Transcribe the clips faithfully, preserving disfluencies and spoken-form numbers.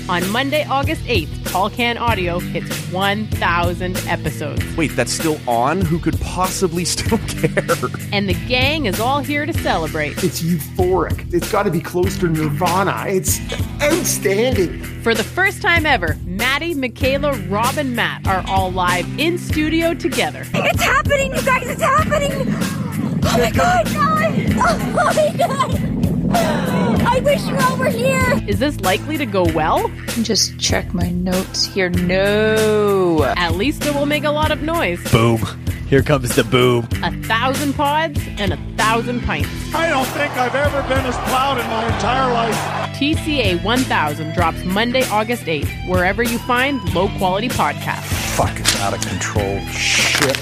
On Monday, August eighth, Tall Can Audio hits one thousand episodes. Wait, that's still on? Who could possibly still care? And the gang is all here to celebrate. It's euphoric. It's got to be close to Nirvana. It's outstanding. For the first time ever, Maddie, Michaela, Rob, and Matt are all live in studio together. It's happening, you guys! It's happening! Oh my god! Oh my god! I wish you all were here! Is this likely to go well? Just check my notes here. No. At least it will make a lot of noise. Boom. Here comes the boom. A thousand pods and a thousand pints. I don't think I've ever been as proud in my entire life. T C A one thousand drops Monday, August eighth, wherever you find low-quality podcasts. Fucking out of control shit.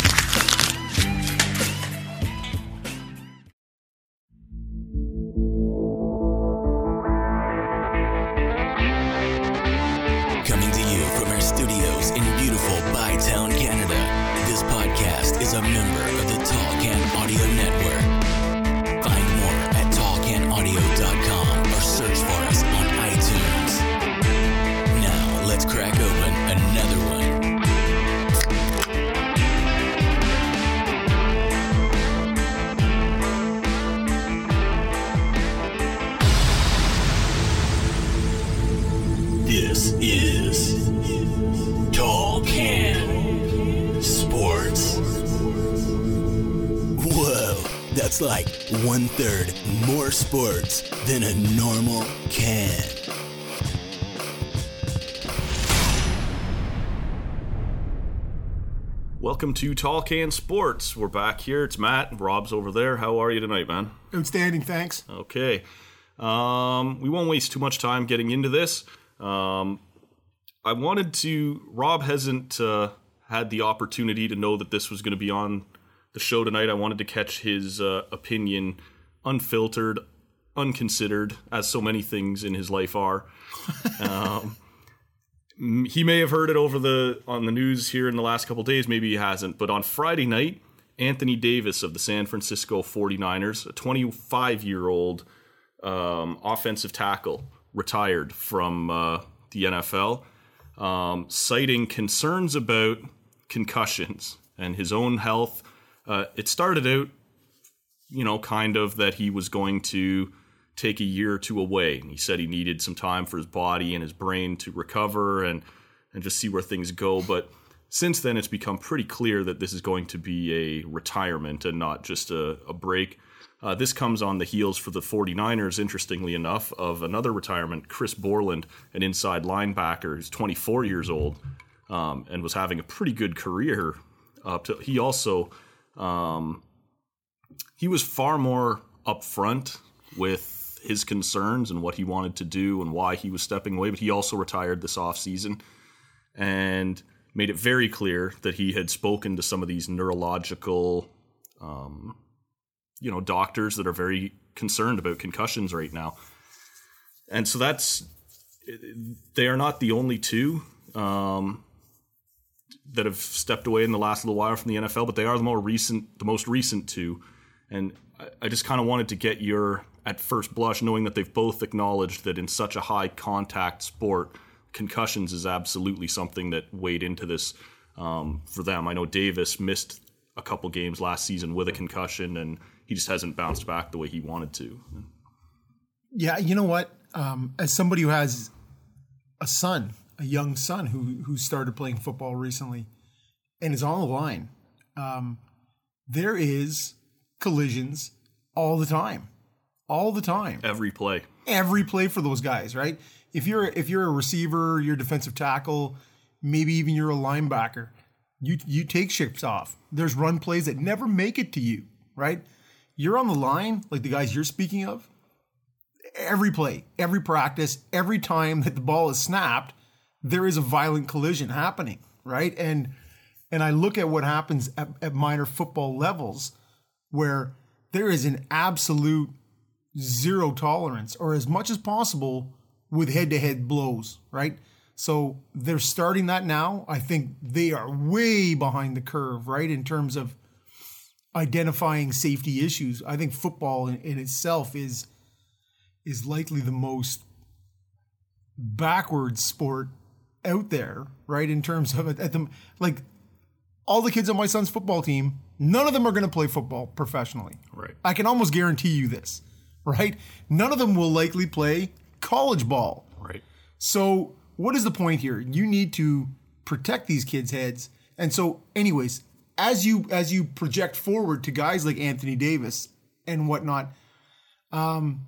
Coming to you from our studios in beautiful Bytown, Canada, this podcast is a member of the Tall Can Audio Network. Find more at tall can audio dot com or search for us on iTunes. Now, let's crack open another one. This is Tall Can Sports. Whoa, that's like one third more sports than a normal can. Welcome to Tall Can Sports. We're back here. It's Matt. Rob's over there. How are you tonight, man? Outstanding, thanks. Okay. Um, we won't waste too much time getting into this. Um, I wanted to, Rob hasn't uh, had the opportunity to know that this was going to be on the show tonight. I wanted to catch his uh, opinion unfiltered, unconsidered, as so many things in his life are. um, he may have heard it over the on the news here in the last couple of days. Maybe he hasn't. But on Friday night, Anthony Davis of the San Francisco forty-niners, a twenty-five-year-old um, offensive tackle, retired from uh, the N F L, um, citing concerns about concussions and his own health. Uh, it started out, you know, kind of that he was going to take a year or two away. He said he needed some time for his body and his brain to recover and, and just see where things go. But since then, it's become pretty clear that this is going to be a retirement and not just a, a break. Uh, this comes on the heels for the forty-niners, interestingly enough, of another retirement, Chris Borland, an inside linebacker who's twenty-four years old um, and was having a pretty good career. Up to, he also, um, he was far more upfront with his concerns and what he wanted to do and why he was stepping away, but he also retired this offseason and made it very clear that he had spoken to some of these neurological um you know, doctors that are very concerned about concussions right now. And so that's, they are not the only two um, that have stepped away in the last little while from the N F L, but they are the more recent, the most recent two. And I, I just kind of wanted to get your, at first blush, knowing that they've both acknowledged that in such a high contact sport, concussions is absolutely something that weighed into this um, for them. I know Davis missed a couple games last season with a concussion, and he just hasn't bounced back the way he wanted to. Yeah, you know what? Um, as somebody who has a son, a young son who who started playing football recently and is on the line, um, there is collisions all the time, all the time. Every play, every play for those guys, right? If you're if you're a receiver, you're a defensive tackle, maybe even you're a linebacker, you you take shifts off. There's run plays that never make it to you, right? You're on the line, like the guys you're speaking of, every play, every practice, every time that the ball is snapped, there is a violent collision happening, right? And and I look at what happens at, at minor football levels where there is an absolute zero tolerance, or as much as possible, with head-to-head blows, right? So they're starting that now. I think they are way behind the curve, right, in terms of identifying safety issues. I think football in, in itself is is likely the most backwards sport out there, right? In terms of at the like, all the kids on my son's football team, none of them are going to play football professionally. Right. I can almost guarantee you this, right? None of them will likely play college ball. Right. So what is the point here? You need to protect these kids' heads. And so, anyways, as you as you project forward to guys like Anthony Davis and whatnot, um,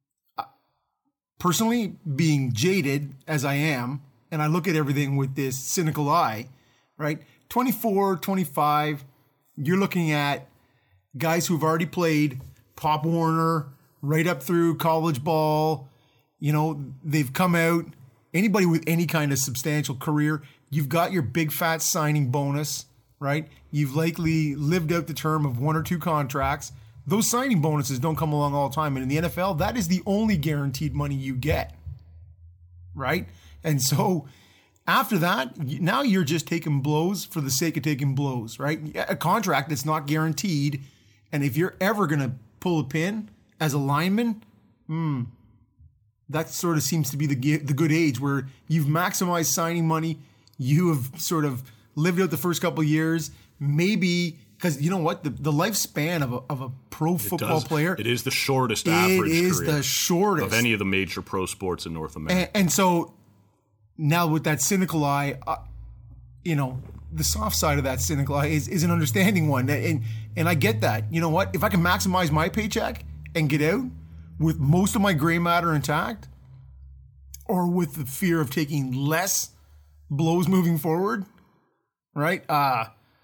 personally, being jaded as I am, and I look at everything with this cynical eye, right? twenty-four, twenty-five, you're looking at guys who've already played Pop Warner right up through college ball. You know, they've come out. Anybody with any kind of substantial career, you've got your big fat signing bonus, right? You've likely lived out the term of one or two contracts. Those signing bonuses don't come along all the time. And in the N F L, that is the only guaranteed money you get, right? And so after that, now you're just taking blows for the sake of taking blows, right? A contract that's not guaranteed. And if you're ever going to pull a pin as a lineman, hmm, that sort of seems to be the the good age where you've maximized signing money. You have sort of lived out the first couple of years, maybe because you know what, the, the lifespan of a, of a pro football does, player, it is the shortest it average is career the shortest of any of the major pro sports in North America. And, and so now with that cynical eye, uh, you know, the soft side of that cynical eye is, is an understanding one, and and I get that. You know what, if I can maximize my paycheck and get out with most of my gray matter intact, or with the fear of taking less blows moving forward, right? Uh,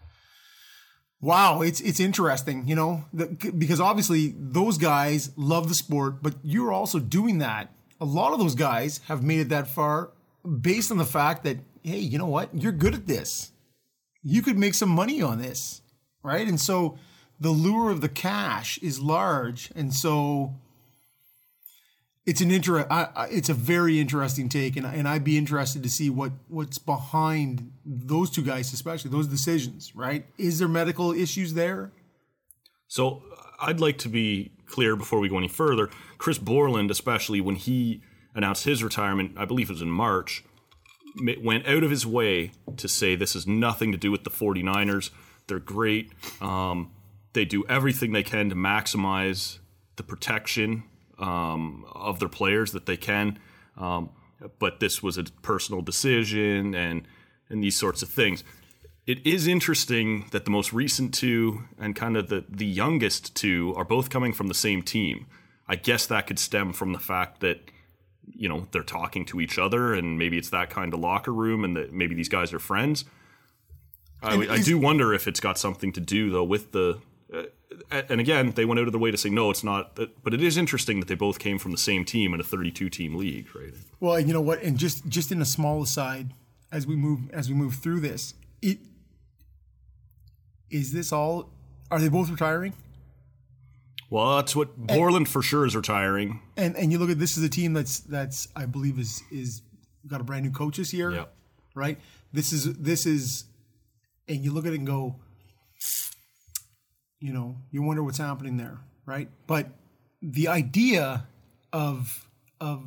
wow, it's it's interesting, you know, the, because obviously those guys love the sport, but you're also doing that. A lot of those guys have made it that far based on the fact that, hey, you know what? You're good at this. You could make some money on this, right? And so the lure of the cash is large, and so it's an inter- I, I, it's a very interesting take, and, and I'd be interested to see what, what's behind those two guys, especially those decisions, right? Is there medical issues there? So I'd like to be clear before we go any further. Chris Borland, especially when he announced his retirement, I believe it was in March, went out of his way to say this has nothing to do with the 49ers. They're great. Um, they do everything they can to maximize the protection um, of their players that they can. Um, but this was a personal decision and and these sorts of things. It is interesting that the most recent two and kind of the, the youngest two are both coming from the same team. I guess that could stem from the fact that, you know, they're talking to each other and maybe it's that kind of locker room and that maybe these guys are friends. I, I do wonder if it's got something to do, though, with the... Uh, and again, they went out of their way to say, no, it's not. But it is interesting that they both came from the same team in a thirty-two team league, right? Well, you know what? And just, just in a small aside, as we move as we move through this, it is this all... Are they both retiring? Well, that's what Borland for sure is retiring. And and you look at this is a team that's that's I believe is is got a brand new coach this year, yep. right? This is this is, and you look at it and go, you know, you wonder what's happening there, right? But the idea of of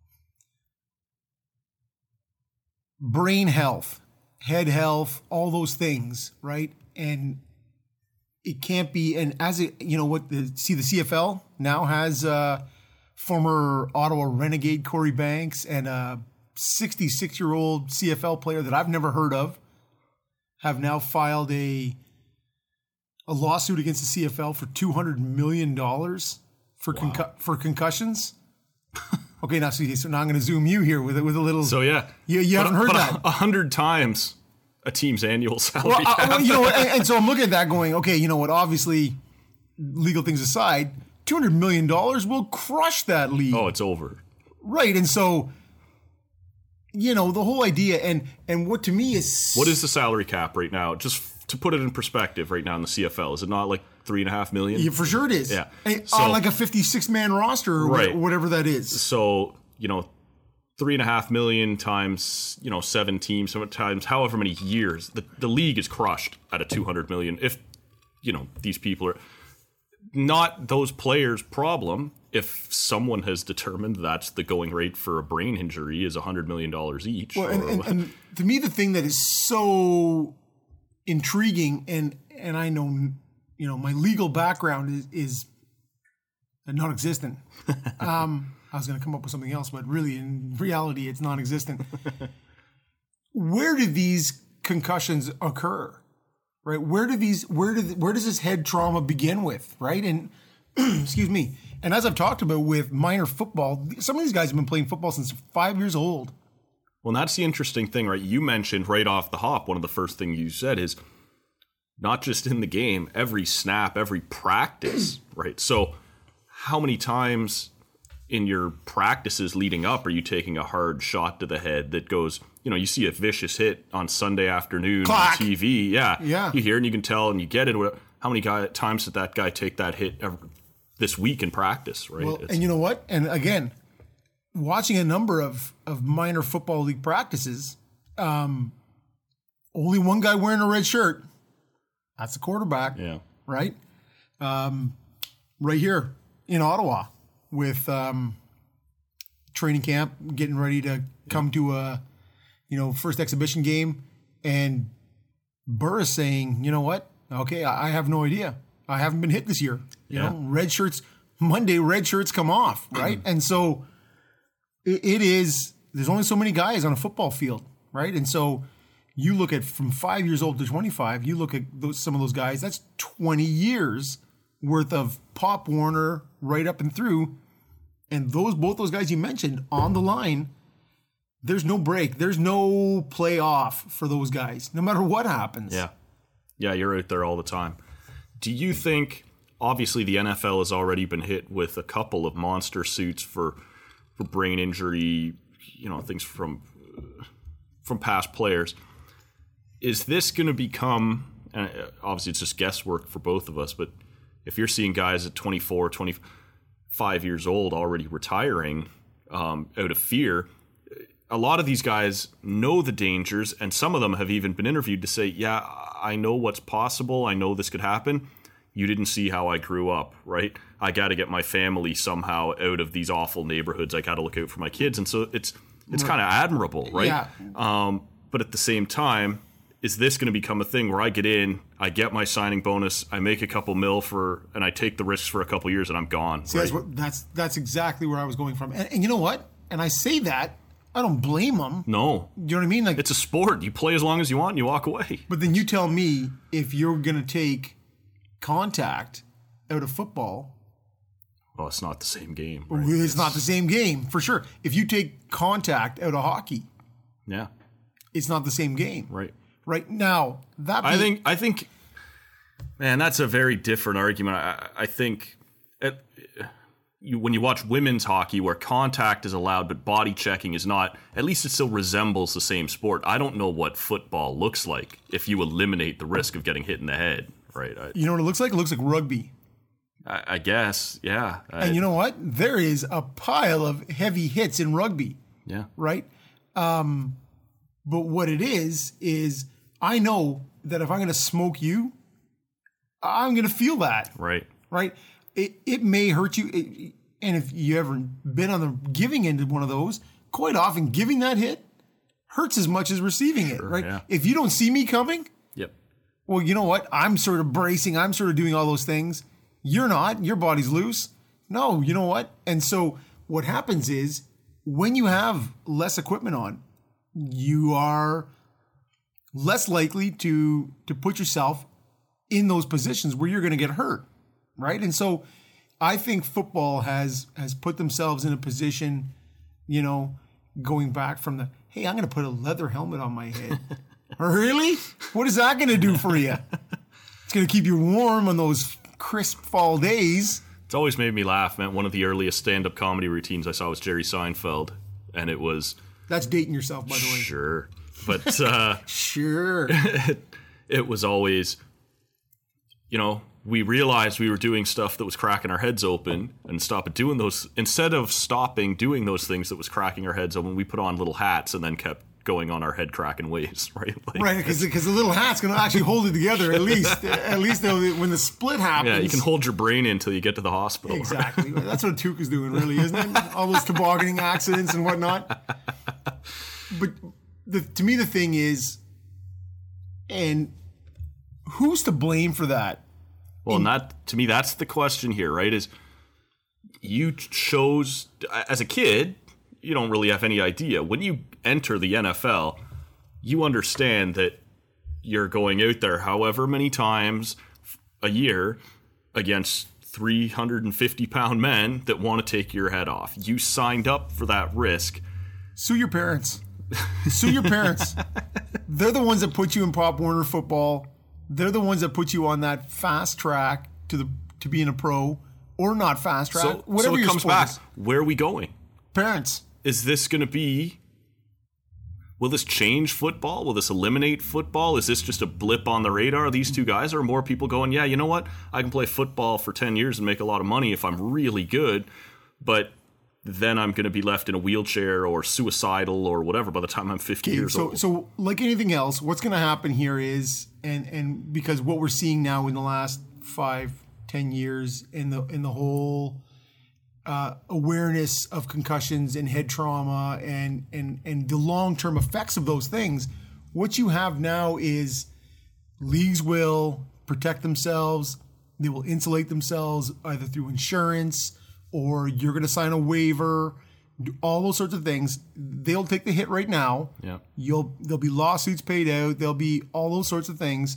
brain health, head health, all those things, right? And it can't be, and as it, you know, what the see the C F L now has uh, former Ottawa Renegade Corey Banks and a sixty-six-year-old C F L player that I've never heard of have now filed a a lawsuit against the C F L for two hundred million dollars for wow. concu- for concussions. Okay, now so, so now I'm going to zoom you here with with a little. So yeah, you, you but, haven't heard but that a hundred times a team's annual salary. Well, I, well, you know, and, and so I'm looking at that, going, okay, you know what? Obviously, legal things aside, two hundred million dollars will crush that league. Oh, it's over, right? And so, you know, the whole idea, and and what to me is, what is the salary cap right now? Just to put it in perspective, right now in the C F L, is it not like three and a half million? Yeah, for sure it is. Yeah, and, so, on like a fifty-six man roster, or right. whatever that is. So you know, three and a half million times, you know, seven teams, sometimes however many years, the, the league is crushed at a two hundred million. If, you know, these people are, not those players' problem if someone has determined that's the going rate for a brain injury is one hundred million dollars each. Well, and, and, and to me, the thing that is so intriguing, and and I know, you know, my legal background is, is non-existent. um, I was going to come up with something else, but really, in reality, it's non-existent. Where do these concussions occur? Right? Where do these? Where do? Where does this head trauma begin with? Right? And excuse me. And as I've talked about with minor football, some of these guys have been playing football since five years old. Well, that's the interesting thing, right? You mentioned right off the hop, one of the first things you said is not just in the game, every snap, every practice, right? So how many times in your practices leading up are you taking a hard shot to the head that goes, you know, you see a vicious hit on Sunday afternoon Clack. on T V. Yeah. Yeah. You hear it and you can tell and you get it. How many guy, times did that guy take that hit every, this week in practice, right? Well, and you know what? And again, watching a number of, of minor football league practices, um, only one guy wearing a red shirt. That's the quarterback. Yeah. Right? Um, right here in Ottawa with um, training camp, getting ready to come to a, you know, first exhibition game. And Burris saying, you know what? Okay, I, I have no idea. I haven't been hit this year. You Yeah. know, red shirts, Monday, red shirts come off, right? And so it, it is, there's only so many guys on a football field, right? And so you look at from five years old to twenty-five, you look at those, some of those guys, that's twenty years worth of Pop Warner right up and through. And those, both those guys you mentioned on the line, there's no break. There's no play off for those guys, no matter what happens. Yeah. Yeah, you're out there all the time. Do you think, obviously the N F L has already been hit with a couple of monster suits for for brain injury, you know, things from from past players. Is this going to become, and obviously it's just guesswork for both of us, but if you're seeing guys at twenty-four, twenty-five years old already retiring um, out of fear, a lot of these guys know the dangers, and some of them have even been interviewed to say, yeah, I know what's possible. I know this could happen. You didn't see how I grew up, right? I got to get my family somehow out of these awful neighborhoods. I got to look out for my kids. And so it's it's kind of admirable, right? Yeah. Um, but at the same time, is this going to become a thing where I get in, I get my signing bonus, I make a couple mil for, and I take the risks for a couple years and I'm gone? See, right? that's, what, that's that's exactly where I was going from. And, and you know what? And I say that, I don't blame them. No. You know what I mean? Like, It's a sport. You play as long as you want and you walk away. but then you tell me if you're going to take contact out of football, Oh, it's not the same game. well, Right? it's not the same game, for sure. If you take contact out of hockey, Yeah, it's not the same game. right. Right now, that I be- think, I think, man, that's a very different argument. I, I think it, you, when you watch women's hockey where contact is allowed but body checking is not, at least it still resembles the same sport. I don't know what football looks like if you eliminate the risk of getting hit in the head, right? I, you know what it looks like? It looks like rugby. I, I guess, yeah. I, And you know what? There is a pile of heavy hits in rugby, yeah. right? Um, but what it is, is I know that if I'm going to smoke you, I'm going to feel that, Right. right? It it may hurt you. It, and if you ever been on the giving end of one of those, quite often giving that hit hurts as much as receiving it, right? yeah. If you don't see me coming, Yep. well, you know what? I'm sort of bracing. I'm sort of doing all those things. You're not. Your body's loose. No, you know what? And so what happens is when you have less equipment on, you are less likely to to put yourself in those positions where you're going to get hurt, right? And so I think football has has put themselves in a position, you know, going back from the, hey, I'm going to put a leather helmet on my head. Really? What is that going to do for you? It's going to keep you warm on those crisp fall days. It's always made me laugh, man. One of the earliest stand-up comedy routines I saw was Jerry Seinfeld, and it was... That's dating yourself, by the way. Sure. But uh, Sure. it, it was always, you know, we realized we were doing stuff that was cracking our heads open and stop doing those. Instead of stopping doing those things that was cracking our heads open, we put on little hats and then kept going on our head cracking ways, right? Like, right, because the little hat's going to actually hold it together at least. At least when the split happens. Yeah, you can hold your brain in until you get to the hospital. Exactly. That's what Tuukka's doing, really, isn't it? All those tobogganing accidents and whatnot. But the, to me, the thing is, and who's to blame for that? Well, and that, to me, that's the question here, right? Is you chose, as a kid, you don't really have any idea. When you enter the N F L, you understand that you're going out there however many times a year against three hundred fifty pound men that want to take your head off. You signed up for that risk. Sue your parents. Sue your parents. They're the ones that put you in Pop Warner football. They're the ones that put you on that fast track to the to being a pro, or not fast track. So, whatever so it your comes sport back. is. Where are we going? Parents. Is this going to be... Will this change football? Will this eliminate football? Is this just a blip on the radar? These two guys, or are more people going, yeah, you know what? I can play football for ten years and make a lot of money if I'm really good, but then I'm going to be left in a wheelchair or suicidal or whatever by the time I'm fifty Okay, years so, old. So like anything else, what's going to happen here is, and and because what we're seeing now in the last five, ten years in the in the whole uh, awareness of concussions and head trauma and and and the long term effects of those things, what you have now is leagues will protect themselves. They will insulate themselves either through insurance, or you're going to sign a waiver, all those sorts of things. They'll take the hit right now. Yeah. You'll there'll be lawsuits paid out. There'll be all those sorts of things.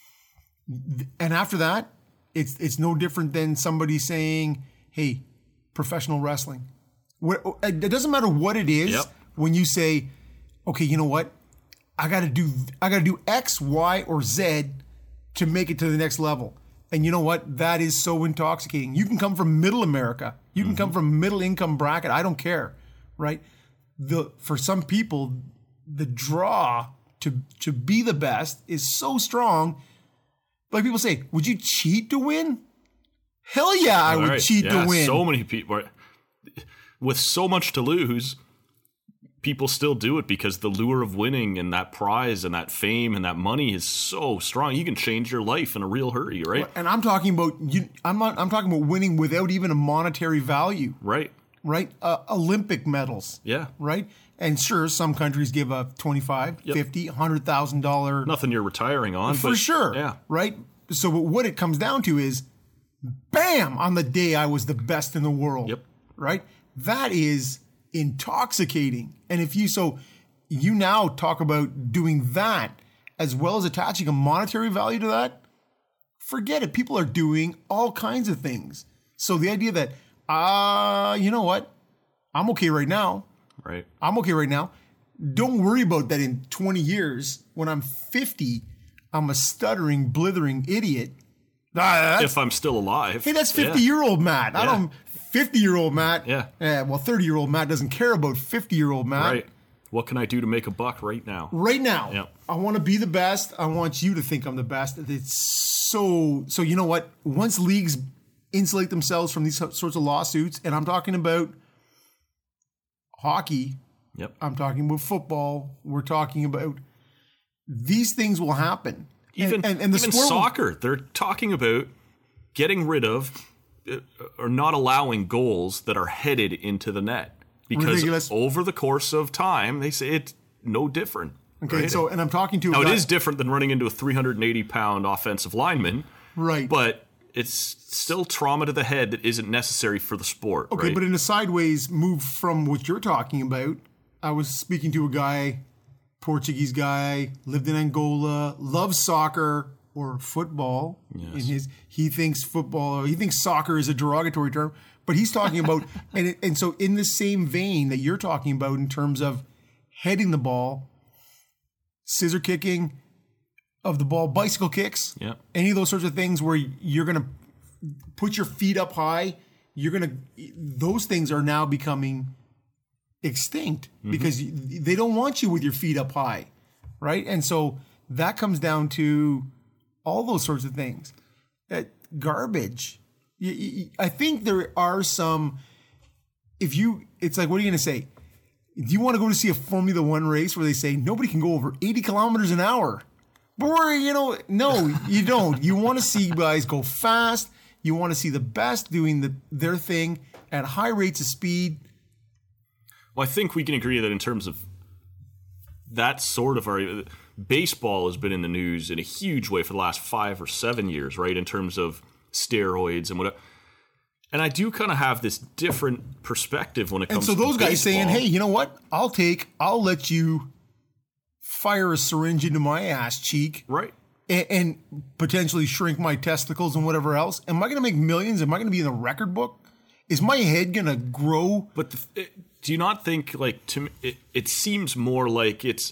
And after that, it's it's no different than somebody saying, "Hey, professional wrestling." What, it doesn't matter what it is. Yep. When you say, "Okay, you know what? I got to do I got to do X, Y, or Z to make it to the next level." And you know what? That is so intoxicating. You can come from middle America. You can mm-hmm. come from middle income bracket. I don't care, right? The for some people, the draw to to be the best is so strong. Like people say, would you cheat to win? Hell yeah, I All would right. cheat yeah, to win. So many people, with so much to lose, people still do it because the lure of winning and that prize and that fame and that money is so strong. You can change your life in a real hurry, right? And I'm talking about you. I'm not. I'm talking about winning without even a monetary value. Right. Right. Uh, Olympic medals. Yeah. Right. And sure, some countries give a twenty-five, yep. fifty, one hundred thousand dollars. Nothing you're retiring on. For but, sure. Yeah. Right. So what it comes down to is, bam, on the day I was the best in the world. Yep. Right. That is intoxicating. And if you so you now talk about doing that as well as attaching a monetary value to that, forget it. People are doing all kinds of things. So the idea that, uh, you know what? I'm okay right now. Right. I'm okay right now. Don't worry about that in twenty years. When I'm fifty, I'm a stuttering, blithering idiot. Ah, if I'm still alive. Hey, that's fifty-year-old yeah. Matt. I yeah. don't... fifty-year-old Matt. Yeah. Yeah. Well, thirty-year-old Matt doesn't care about fifty-year-old Matt. Right. What can I do to make a buck right now? Right now. Yeah. I want to be the best. I want you to think I'm the best. It's so... So you know what? Once leagues insulate themselves from these sorts of lawsuits, and I'm talking about hockey. Yep. I'm talking about football. We're talking about... These things will happen. Even, and, and, and the even sport soccer, will, they're talking about getting rid of or not allowing goals that are headed into the net. Because ridiculous. Over the course of time, they say it's no different. Okay, right? so, and I'm talking to... Now, guy, it is different than running into a three hundred eighty pound offensive lineman. Right. But it's still trauma to the head that isn't necessary for the sport. Okay, right? but in a sideways move from what you're talking about, I was speaking to a guy, Portuguese guy, lived in Angola, loves soccer or football. Yes. In his, he thinks football, he thinks soccer is a derogatory term, but he's talking about, and it, and so in the same vein that you're talking about in terms of heading the ball, scissor kicking of the ball, bicycle kicks, yeah. any of those sorts of things where you're going to put your feet up high, you're going to, those things are now becoming extinct mm-hmm. because they don't want you with your feet up high, right? And so that comes down to all those sorts of things. Uh, garbage. You, you, I think there are some, if you, it's like, what are you going to say? Do you want to go to see a Formula One race where they say nobody can go over eighty kilometers an hour? But we're, you know, no, you don't. You want to see guys go fast. You want to see the best doing the, their thing at high rates of speed. Well, I think we can agree that in terms of that sort of our baseball has been in the news in a huge way for the last five or seven years, right? In terms of steroids and whatever. And I do kind of have this different perspective when it comes to And so those to guys baseball. saying, hey, you know what? I'll take, I'll let you fire a syringe into my ass cheek. Right. And, and potentially shrink my testicles and whatever else. Am I going to make millions? Am I going to be in the record book? Is my head going to grow? But the, it, do you not think, like, to me, it, it seems more like it's,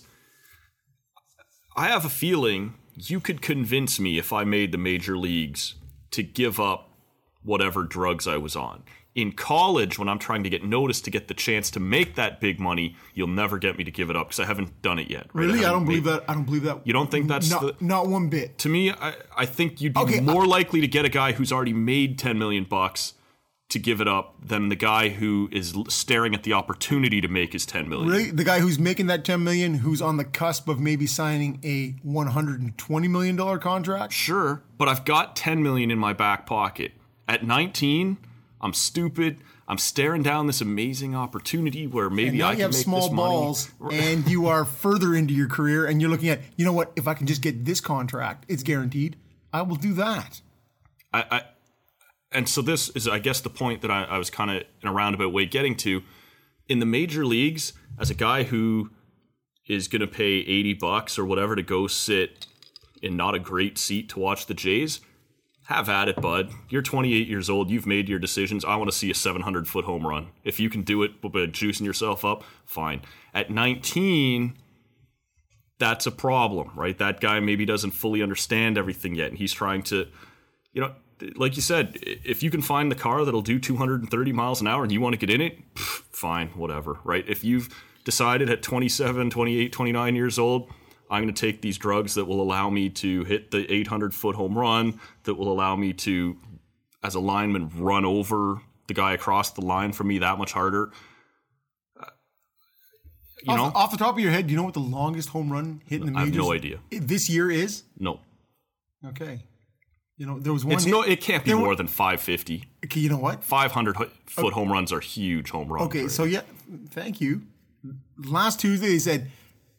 I have a feeling you could convince me if I made the major leagues to give up whatever drugs I was on. In college, when I'm trying to get noticed to get the chance to make that big money, you'll never get me to give it up because I haven't done it yet. Right? Really? I, I don't believe made, that. I don't believe that. You don't think that's not, the, not one bit. To me, I, I think you'd be Okay, more I, likely to get a guy who's already made ten million bucks to give it up than the guy who is staring at the opportunity to make his ten million. Really? The guy who's making that ten million, who's on the cusp of maybe signing a one hundred twenty million dollars contract? Sure, but I've got ten million in my back pocket. At nineteen, I'm stupid. I'm staring down this amazing opportunity where maybe and now I you can have make small this money. balls, and you are further into your career, and you're looking at, you know what? If I can just get this contract, it's guaranteed. I will do that. I, I and so this is, I guess, the point that I, I was kind of in a roundabout way getting to. In the major leagues, as a guy who is going to pay eighty bucks or whatever to go sit in not a great seat to watch the Jays, have at it, bud. You're twenty-eight years old. You've made your decisions. I want to see a seven hundred foot home run. If you can do it by juicing yourself up, fine. At nineteen, that's a problem, right? That guy maybe doesn't fully understand everything yet, and he's trying to, you know, like you said, if you can find the car that'll do two hundred thirty miles an hour and you want to get in it, pff, fine, whatever, right? If you've decided at twenty-seven, twenty-eight, twenty-nine years old, I'm going to take these drugs that will allow me to hit the eight hundred foot home run, that will allow me to, as a lineman, run over the guy across the line from me that much harder. Uh, you off, know, off the top of your head, do you know what the longest home run hit in the I majors have no idea. this year is? No. Okay. You know, there was one. It's hit, no, it can't be there more were, than five fifty. Okay, you know what? five hundred foot home runs are huge home runs. Okay, right? so yeah, thank you. Last Tuesday, they said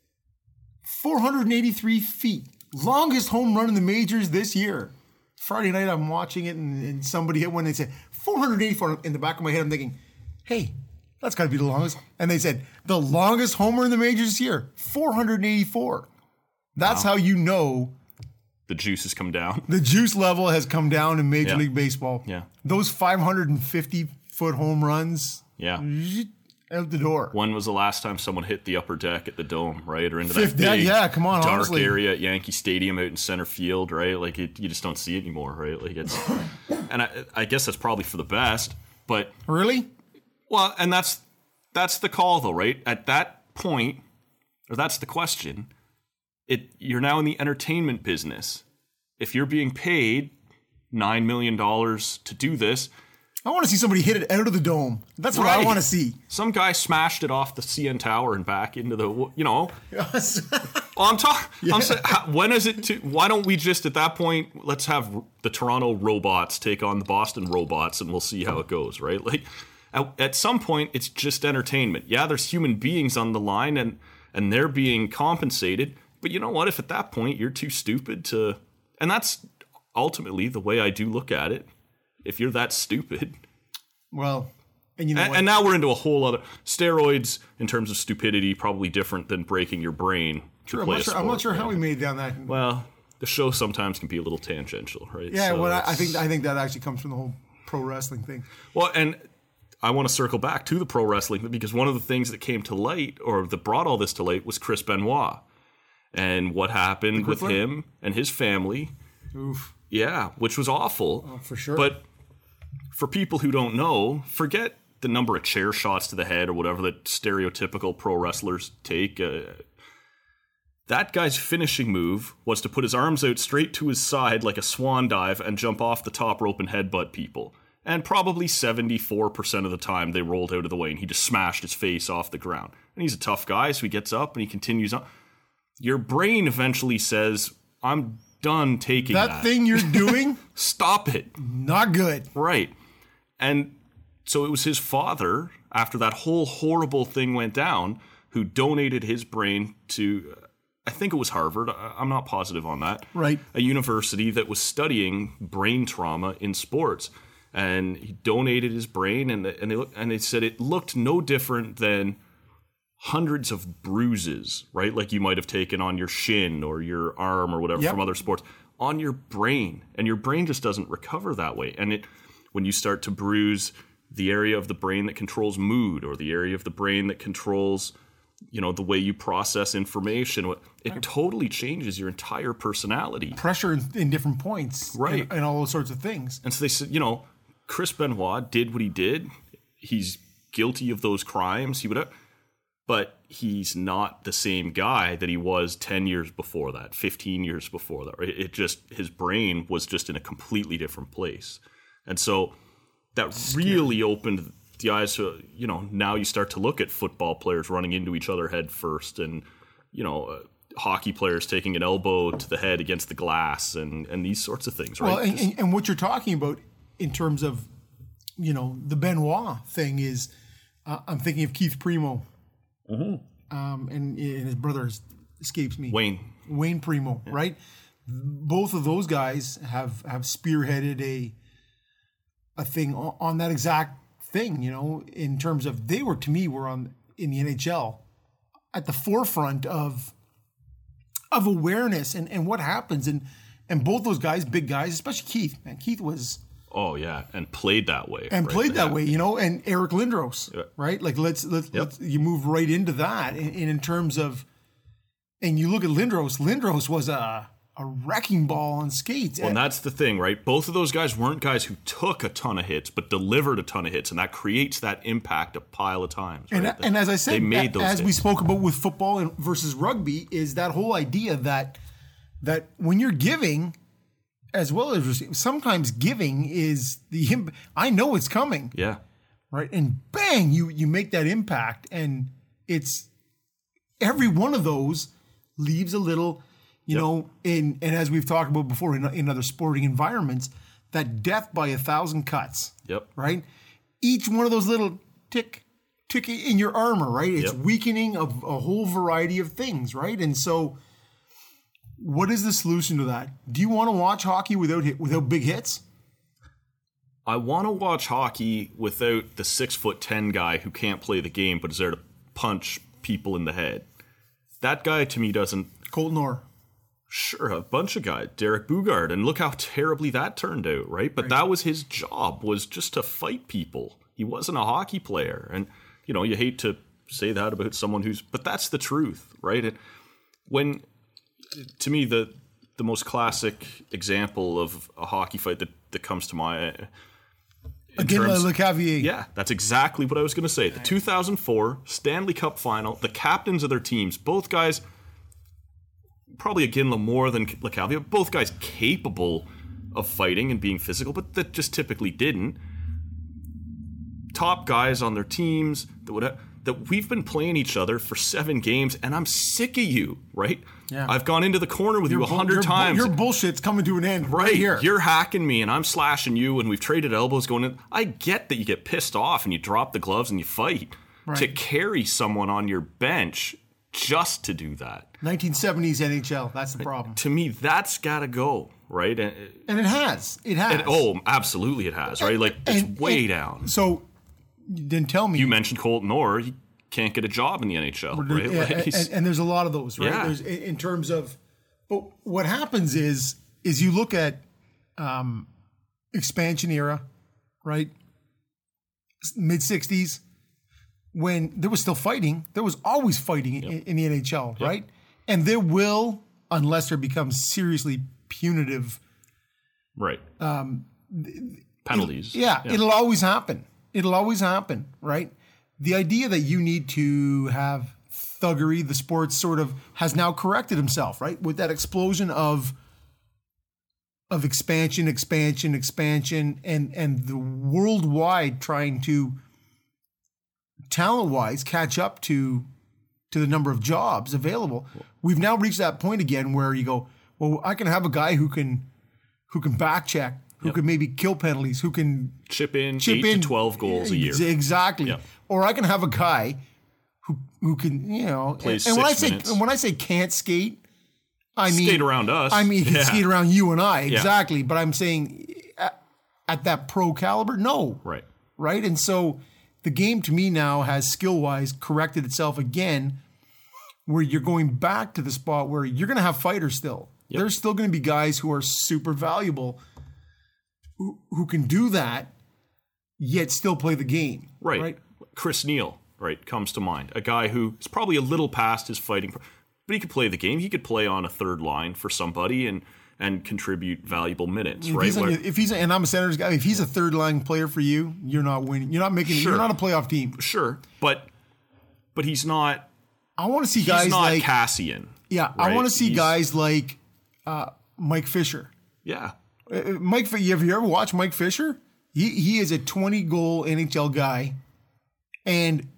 four hundred eighty-three feet. Longest home run in the majors this year. Friday night, I'm watching it, and, and somebody hit one, and they said four hundred eighty-four. In the back of my head, I'm thinking, hey, that's got to be the longest. And they said, the longest homer in the majors this year, four hundred eighty-four. That's Wow. how you know The juice has come down. the juice level has come down in Major Yeah. League Baseball. Yeah. Those five hundred fifty foot home runs, Yeah. out the door. When was the last time someone hit the upper deck at the Dome, right? Or into Fifth that deck, big, yeah, come on, dark honestly. area at Yankee Stadium out in center field, right? Like, it, you just don't see it anymore, right? Like, it's, and I, I guess that's probably for the best, but, Really? well, and that's, that's the call, though, right? At that point, or that's the question, it, you're now in the entertainment business. If you're being paid nine million dollars to do this, I want to see somebody hit it out of the dome. That's what I Right. want to see. some guy smashed it off the C N Tower and back into the, you know. Well, I'm talking. I'm saying, how, when is it? To, why don't we just at that point let's have the Toronto Robots take on the Boston Robots, and we'll see how it goes, right? Like, at, at some point, it's just entertainment. Yeah, there's human beings on the line, and and they're being compensated. But you know what? If at that point you're too stupid to, and that's ultimately the way I do look at it. If you're that stupid. Well, and you know And, what? and now we're into a whole other steroids in terms of stupidity, probably different than breaking your brain. To Sure, I'm, play not a sure, sport, I'm not sure how right? we made it down that. Well, the show sometimes can be a little tangential, right? yeah, So well, I, I it's- think I think that actually comes from the whole pro wrestling thing. Well, and I want to circle back to the pro wrestling because one of the things that came to light, or that brought all this to light, was Chris Benoit and what happened with Crippler? him and his family. Oof. Yeah, which was awful. Oh, for sure. But for people who don't know, forget the number of chair shots to the head or whatever that stereotypical pro wrestlers take. Uh, that guy's finishing move was to put his arms out straight to his side like a swan dive and jump off the top rope and headbutt people. And probably seventy-four percent of the time they rolled out of the way and he just smashed his face off the ground. And he's a tough guy, so he gets up and he continues on. Your brain eventually says, I'm done taking that. That thing you're doing? Stop it. Not good. Right. And so it was his father, after that whole horrible thing went down, who donated his brain to, I think it was Harvard, I'm not positive on that. Right. A university that was studying brain trauma in sports. And he donated his brain, and and they look, and they said it looked no different than hundreds of bruises, right? Like you might have taken on your shin or your arm or whatever yep. from other sports, on your brain, and your brain just doesn't recover that way. And it, when you start to bruise the area of the brain that controls mood, or the area of the brain that controls, you know, the way you process information, it totally changes your entire personality. Pressure in, in different points, right, and, and all those sorts of things. And so they said, you know, Chris Benoit did what he did. He's guilty of those crimes. He would have, but he's not the same guy that he was ten years before that, fifteen years before that. Right? It just, his brain was just in a completely different place. And so that really opened the eyes to, you know, now you start to look at football players running into each other head first, and, you know, uh, hockey players taking an elbow to the head against the glass, and, and these sorts of things, right? Well, and, and, and what you're talking about in terms of, you know, the Benoit thing is, uh, I'm thinking of Keith Primo, mm-hmm. um, and, and his brother escapes me. Wayne. Wayne Primo, yeah. Right? Both of those guys have, have spearheaded a a thing on, on that exact thing, you know, in terms of, they were, to me, were on in the N H L at the forefront of of awareness and, and what happens. And, and both those guys, big guys, especially Keith, man, Keith was... Oh yeah, and played that way, and right? played that yeah. way, you know. And Eric Lindros, yeah. right? Like let's let's, yep. let's you move right into that, and, and in terms of, and you look at Lindros. Lindros was a a wrecking ball on skates. Well, and that's the thing, right? Both of those guys weren't guys who took a ton of hits, but delivered a ton of hits, and that creates that impact a pile of times. Right? And, that, and as I said, they made those as hits. we spoke about with football and versus rugby, is that whole idea that that when you're giving, as well as receiving, sometimes giving is the imp- I know it's coming. Yeah. Right. And bang, you you make that impact, and it's every one of those leaves a little, you yep. know, in and as we've talked about before in, in other sporting environments, that death by a thousand cuts. Yep. Right. Each one of those little tick tick in your armor, right? It's yep. weakening of a whole variety of things, right? And so, what is the solution to that? Do you want to watch hockey without hit, without big hits? I want to watch hockey without the six foot ten guy who can't play the game but is there to punch people in the head. That guy to me doesn't. Colton Orr. Sure, a bunch of guys. Derek Bugard, and look how terribly that turned out, right? But right. that was his job, was just to fight people. He wasn't a hockey player, and you know you hate to say that about someone who's, but that's the truth, right? And when. To me, the the most classic example of a hockey fight that, that comes to mind. Again, Le Cavier. Yeah, that's exactly what I was going to say. The two thousand four Stanley Cup final, the captains of their teams, both guys, probably again more than Le Cavier, both guys capable of fighting and being physical, but that just typically didn't. Top guys on their teams that would have, that we've been playing each other for seven games, and I'm sick of you, right? Yeah. I've gone into the corner with your you a hundred times. Your bullshit's coming to an end right, right here. You're hacking me, and I'm slashing you, and we've traded elbows going in. I get that you get pissed off, and you drop the gloves, and you fight. Right. To carry someone on your bench just to do that. nineteen seventies N H L, that's the problem. To me, that's got to go, right? And, and it has. It has. And, oh, absolutely it has, right? Like, it's and, way and, down. So, then tell me. You mentioned Colton Orr. He can't get a job in the N H L, right? Yeah, like and, and there's a lot of those, right? Yeah. There's, in terms of, but what happens is, is you look at um, expansion era, right? mid sixties, when there was still fighting, there was always fighting yep. in, in the N H L, yep. right? And there will, unless there becomes seriously punitive, right? Um, penalties. It, yeah, yeah, it'll always happen. It'll always happen, right? The idea that you need to have thuggery, the sport sort of has now corrected himself, right? With that explosion of of expansion, expansion, expansion, and and the worldwide trying to talent-wise catch up to to the number of jobs available. We've now reached that point again where you go, well, I can have a guy who can who can back check, who Yep. can maybe kill penalties, who can Chip in chip eight in to twelve goals a year. Ex- Exactly. Yep. Or I can have a guy who who can, you know, Plays and, and when I six say minutes. and when I say can't skate, I mean Skate around us. I mean Yeah. skate around you and I, exactly. But I'm saying at, at that pro caliber, no. Right. Right? And so the game to me now has skill-wise corrected itself again, where you're going back to the spot where you're going to have fighters still. Yep. There's still going to be guys who are super valuable who, who can do that, yet still play the game. Right. Right? Chris Neal, right, comes to mind. A guy who is probably a little past his fighting, but he could play the game. He could play on a third line for somebody and and contribute valuable minutes, If right? he's, on Where- your- if he's and I'm a Senators guy, if he's a third line player for you, you're not winning. You're not making. Sure. You're not a playoff team. sure, but but he's not. I want to see He's guys not like Cassian. yeah. I right? want to see He's- guys like uh, Mike Fisher. Yeah, Uh, Mike, Fi- have you ever watched Mike Fisher? He he is a twenty goal N H L guy, and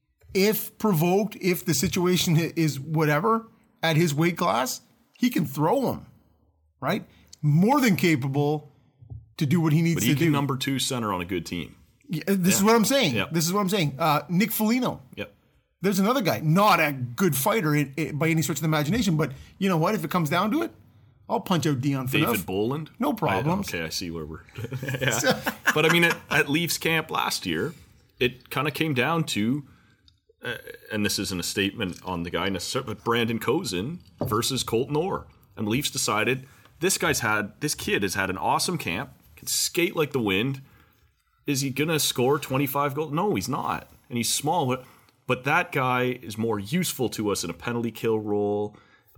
if provoked, if the situation i- is whatever at his weight class, he can throw him, right? More than capable to do what he needs but to he do. can number two center on a good team. Yeah, this is what I'm saying. Yeah. This is what I'm saying. Uh, Nick Foligno. Yep. There's another guy, not a good fighter i- i- by any stretch of the imagination, but you know what? If it comes down to it, I'll punch out Dion Phaneuf. David Boland. No I- problems. okay, I see where we're. yeah. But I mean, at, at Leafs camp last year, it kind of came down to, uh, and this isn't a statement on the guy necessarily, but Brandon Kozin versus Colton Orr, and Leafs decided this guy's had this kid has had an awesome camp, can skate like the wind. Is he gonna score twenty-five goals? No, he's not, and he's small, but but that guy is more useful to us in a penalty kill role.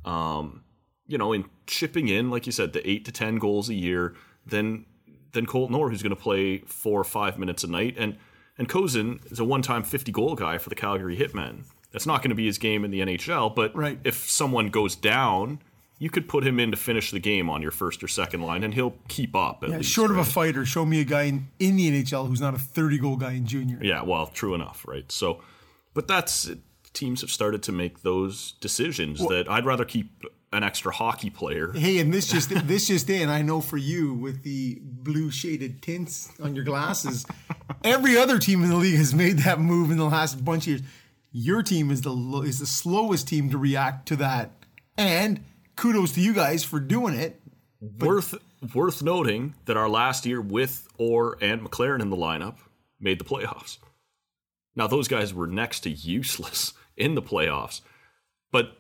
Um, you know, in chipping in, like you said, the eight to ten goals a year, than than Colton Orr, who's going to play four or five minutes a night, and and Kozin is a one-time fifty-goal guy for the Calgary Hitmen. That's not going to be his game in the N H L, but Right. if someone goes down, you could put him in to finish the game on your first or second line, and he'll keep up. At Yeah, least, short of a right? fighter, show me a guy in, in the N H L who's not a thirty-goal guy in junior. Yeah, well, true enough, right? So, but that's teams have started to make those decisions that I'd rather keep an extra hockey player. Hey, and this just this just in, I know for you with the blue shaded tints on your glasses, every other team in the league has made that move in the last bunch of years. Your team is the lo- is the slowest team to react to that, and kudos to you guys for doing it. worth worth noting that our last year with Orr and McLaren in the lineup made the playoffs. Now those guys were next to useless in the playoffs, but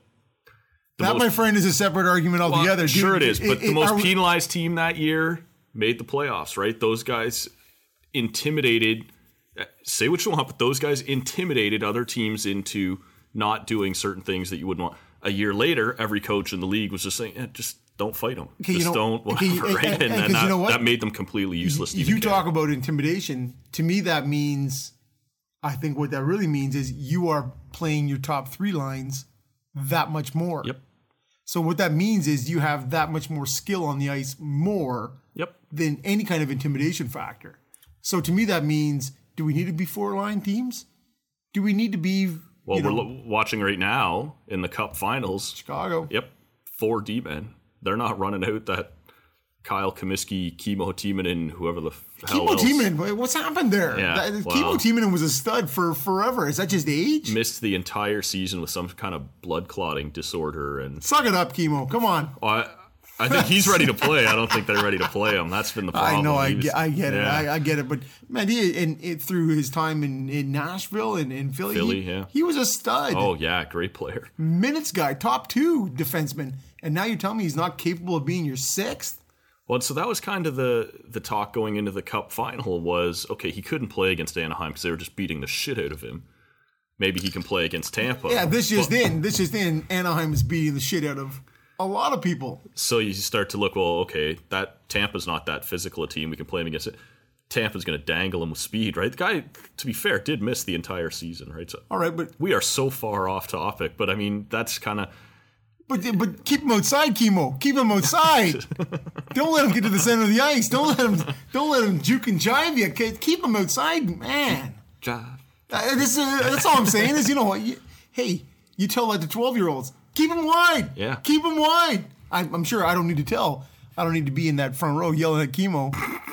the That, most- my friend, is a separate argument well, altogether. Dude, sure it is, but it- the it- most are we- penalized team that year made the playoffs, right? Those guys intimidated. Say what you want, but those guys intimidated other teams into not doing certain things that you wouldn't want. A year later, every coach in the league was just saying, eh, "Just don't fight them. Okay, you just know- don't okay, whatever." and- right? and- And, and then 'cause that, you know what? that made them completely useless. to If even you care. talk about intimidation, to me that means, I think what that really means is you are playing your top three lines that much more. Yep. So what that means is you have that much more skill on the ice more Yep. than any kind of intimidation factor. So to me that means, do we need to be four line teams? Do we need to be Well, you we're know, lo- watching right now in the Cup Finals. Chicago? Yep, four D-men. They're not running out that Kyle Comiskey, Kimmo Timonen, whoever the hell Kimmo else. Timonen, what's happened there? Yeah, That- wow. Kimmo Timonen was a stud for forever. Is that just age? Missed the entire season with some kind of blood clotting disorder, and Suck it up, Kimmo. Come on. I, I think he's ready to play. I don't think they're ready to play him. That's been the problem. I know, I He was- get, I get it, yeah. I, I get it. But man, he and it, through his time in, in Nashville and in Philly, Philly, he, yeah. he was a stud. Oh yeah, great player. Minutes guy, top two defenseman, and now you're telling me he's not capable of being your sixth? Well, so that was kind of the the talk going into the Cup final was, okay, he couldn't play against Anaheim because they were just beating the shit out of him. Maybe he can play against Tampa. Yeah, this just But- in, this just in, Anaheim is beating the shit out of a lot of people. So you start to look, well, okay, that Tampa's not that physical a team. We can play him against it. Tampa's going to dangle him with speed, right? The guy, to be fair, did miss the entire season, right? So All right, but we are so far off topic, but I mean, that's kind of But but keep him outside, Chemo. Keep him outside. Don't let him get to the center of the ice. Don't let him. Don't let him juke and jive you. Keep him outside, man. Jive. Uh, this, uh, that's all I'm saying is, you know what? You, hey, you tell that to twelve-year-olds. Keep him wide. Yeah. Keep him wide. I, I'm sure I don't need to tell. I don't need to be in that front row yelling at Chemo.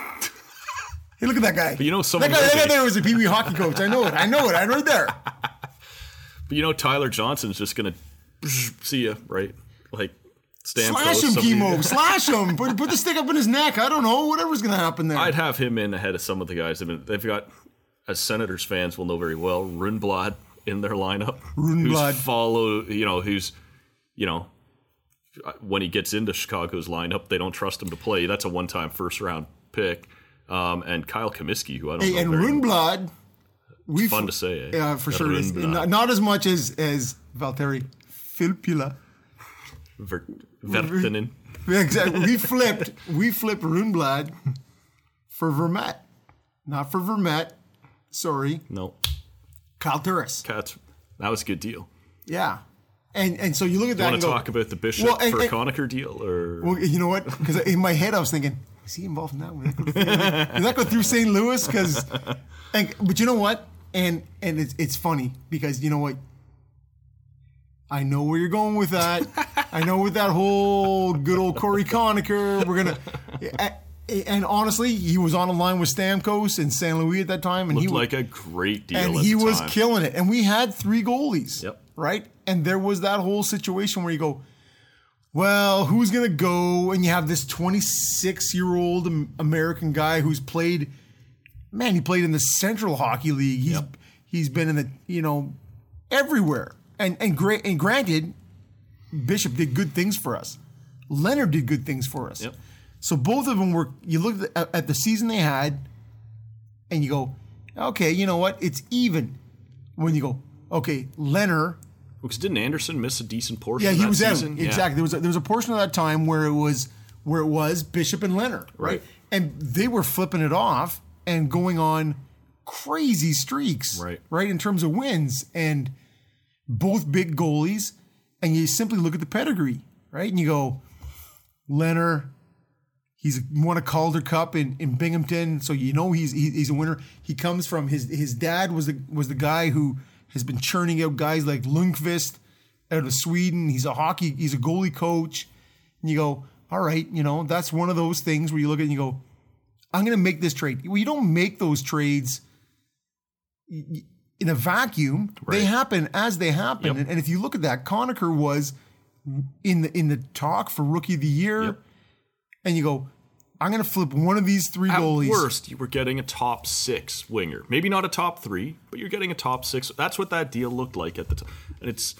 Hey, look at that guy. But you know, that guy, that guy there was a Pee Wee hockey coach. I know it. I know it. I'm right there. But you know, Tyler Johnson's just gonna see you, right? Like Stamkos. Slash him, Chemo. Slash him. Put, put the stick up in his neck. I don't know. Whatever's gonna happen there. I'd have him in ahead of some of the guys. I mean, they've got, as Senators fans will know very well, Rundblad in their lineup. Rundblad. Who's follow, you know, who's, you know, when he gets into Chicago's lineup, they don't trust him to play. That's a one-time first-round pick. Um, and Kyle Comiskey, who I don't hey, know. And very Rundblad. It's fun to say, eh? Yeah, for sure. It's not, not as much as as Valtteri Filppula. Ver, Vertinen. Exactly. We flipped. We flipped Rundblad for Vermette, not for Vermette. Sorry. No. Kyle Turris. Cats. That was a good deal. Yeah. And and so you look at Do that. You want to and go, talk about the Bishop well, and, for and, Conacher deal, or? Well, you know what? Because in my head I was thinking, is he involved in that one? Did that go through Saint Louis? Because, but you know what? And and it's it's funny because you know what? I know where you're going with that. I know with that whole good old Corey Conacher. We're gonna. And honestly, he was on a line with Stamkos in Saint Louis at that time, and Looked he like a great deal. and at he the was time. killing it. And we had three goalies, Yep. right? And there was that whole situation where you go, well, who's gonna go? And you have this twenty-six-year-old American guy who's played. Man, he played in the Central Hockey League. He's Yep. he's been in the you know everywhere. And and great and granted, Bishop did good things for us. Leonard did good things for us. Yep. So both of them were. You look at the, at the season they had, and you go, okay, you know what? It's even. When you go, okay, Leonard. Because didn't Anderson miss a decent portion? Yeah, of he that was out. season? Exactly. Yeah. There was a, there was a portion of that time where it was where it was Bishop and Leonard, right? Right. And they were flipping it off and going on crazy streaks, Right. Right, in terms of wins, and both big goalies. And you simply look at the pedigree, right? And you go, Leonard. He's won a Calder Cup in, in Binghamton, so you know he's he, he's a winner. He comes from his his dad was the was the guy who has been churning out guys like Lundqvist out of Sweden. He's a hockey, he's a goalie coach. And you go, all right, you know, that's one of those things where you look at it and you go, I'm going to make this trade. Well, you don't make those trades in a vacuum. Right. They happen as they happen. Yep. And, and if you look at that, Conacher was in the in the talk for Rookie of the Year. Yep. And you go, I'm going to flip one of these three At goalies. worst, you were getting a top six winger. Maybe not a top three, but you're getting a top six. That's what that deal looked like at the time. And it's,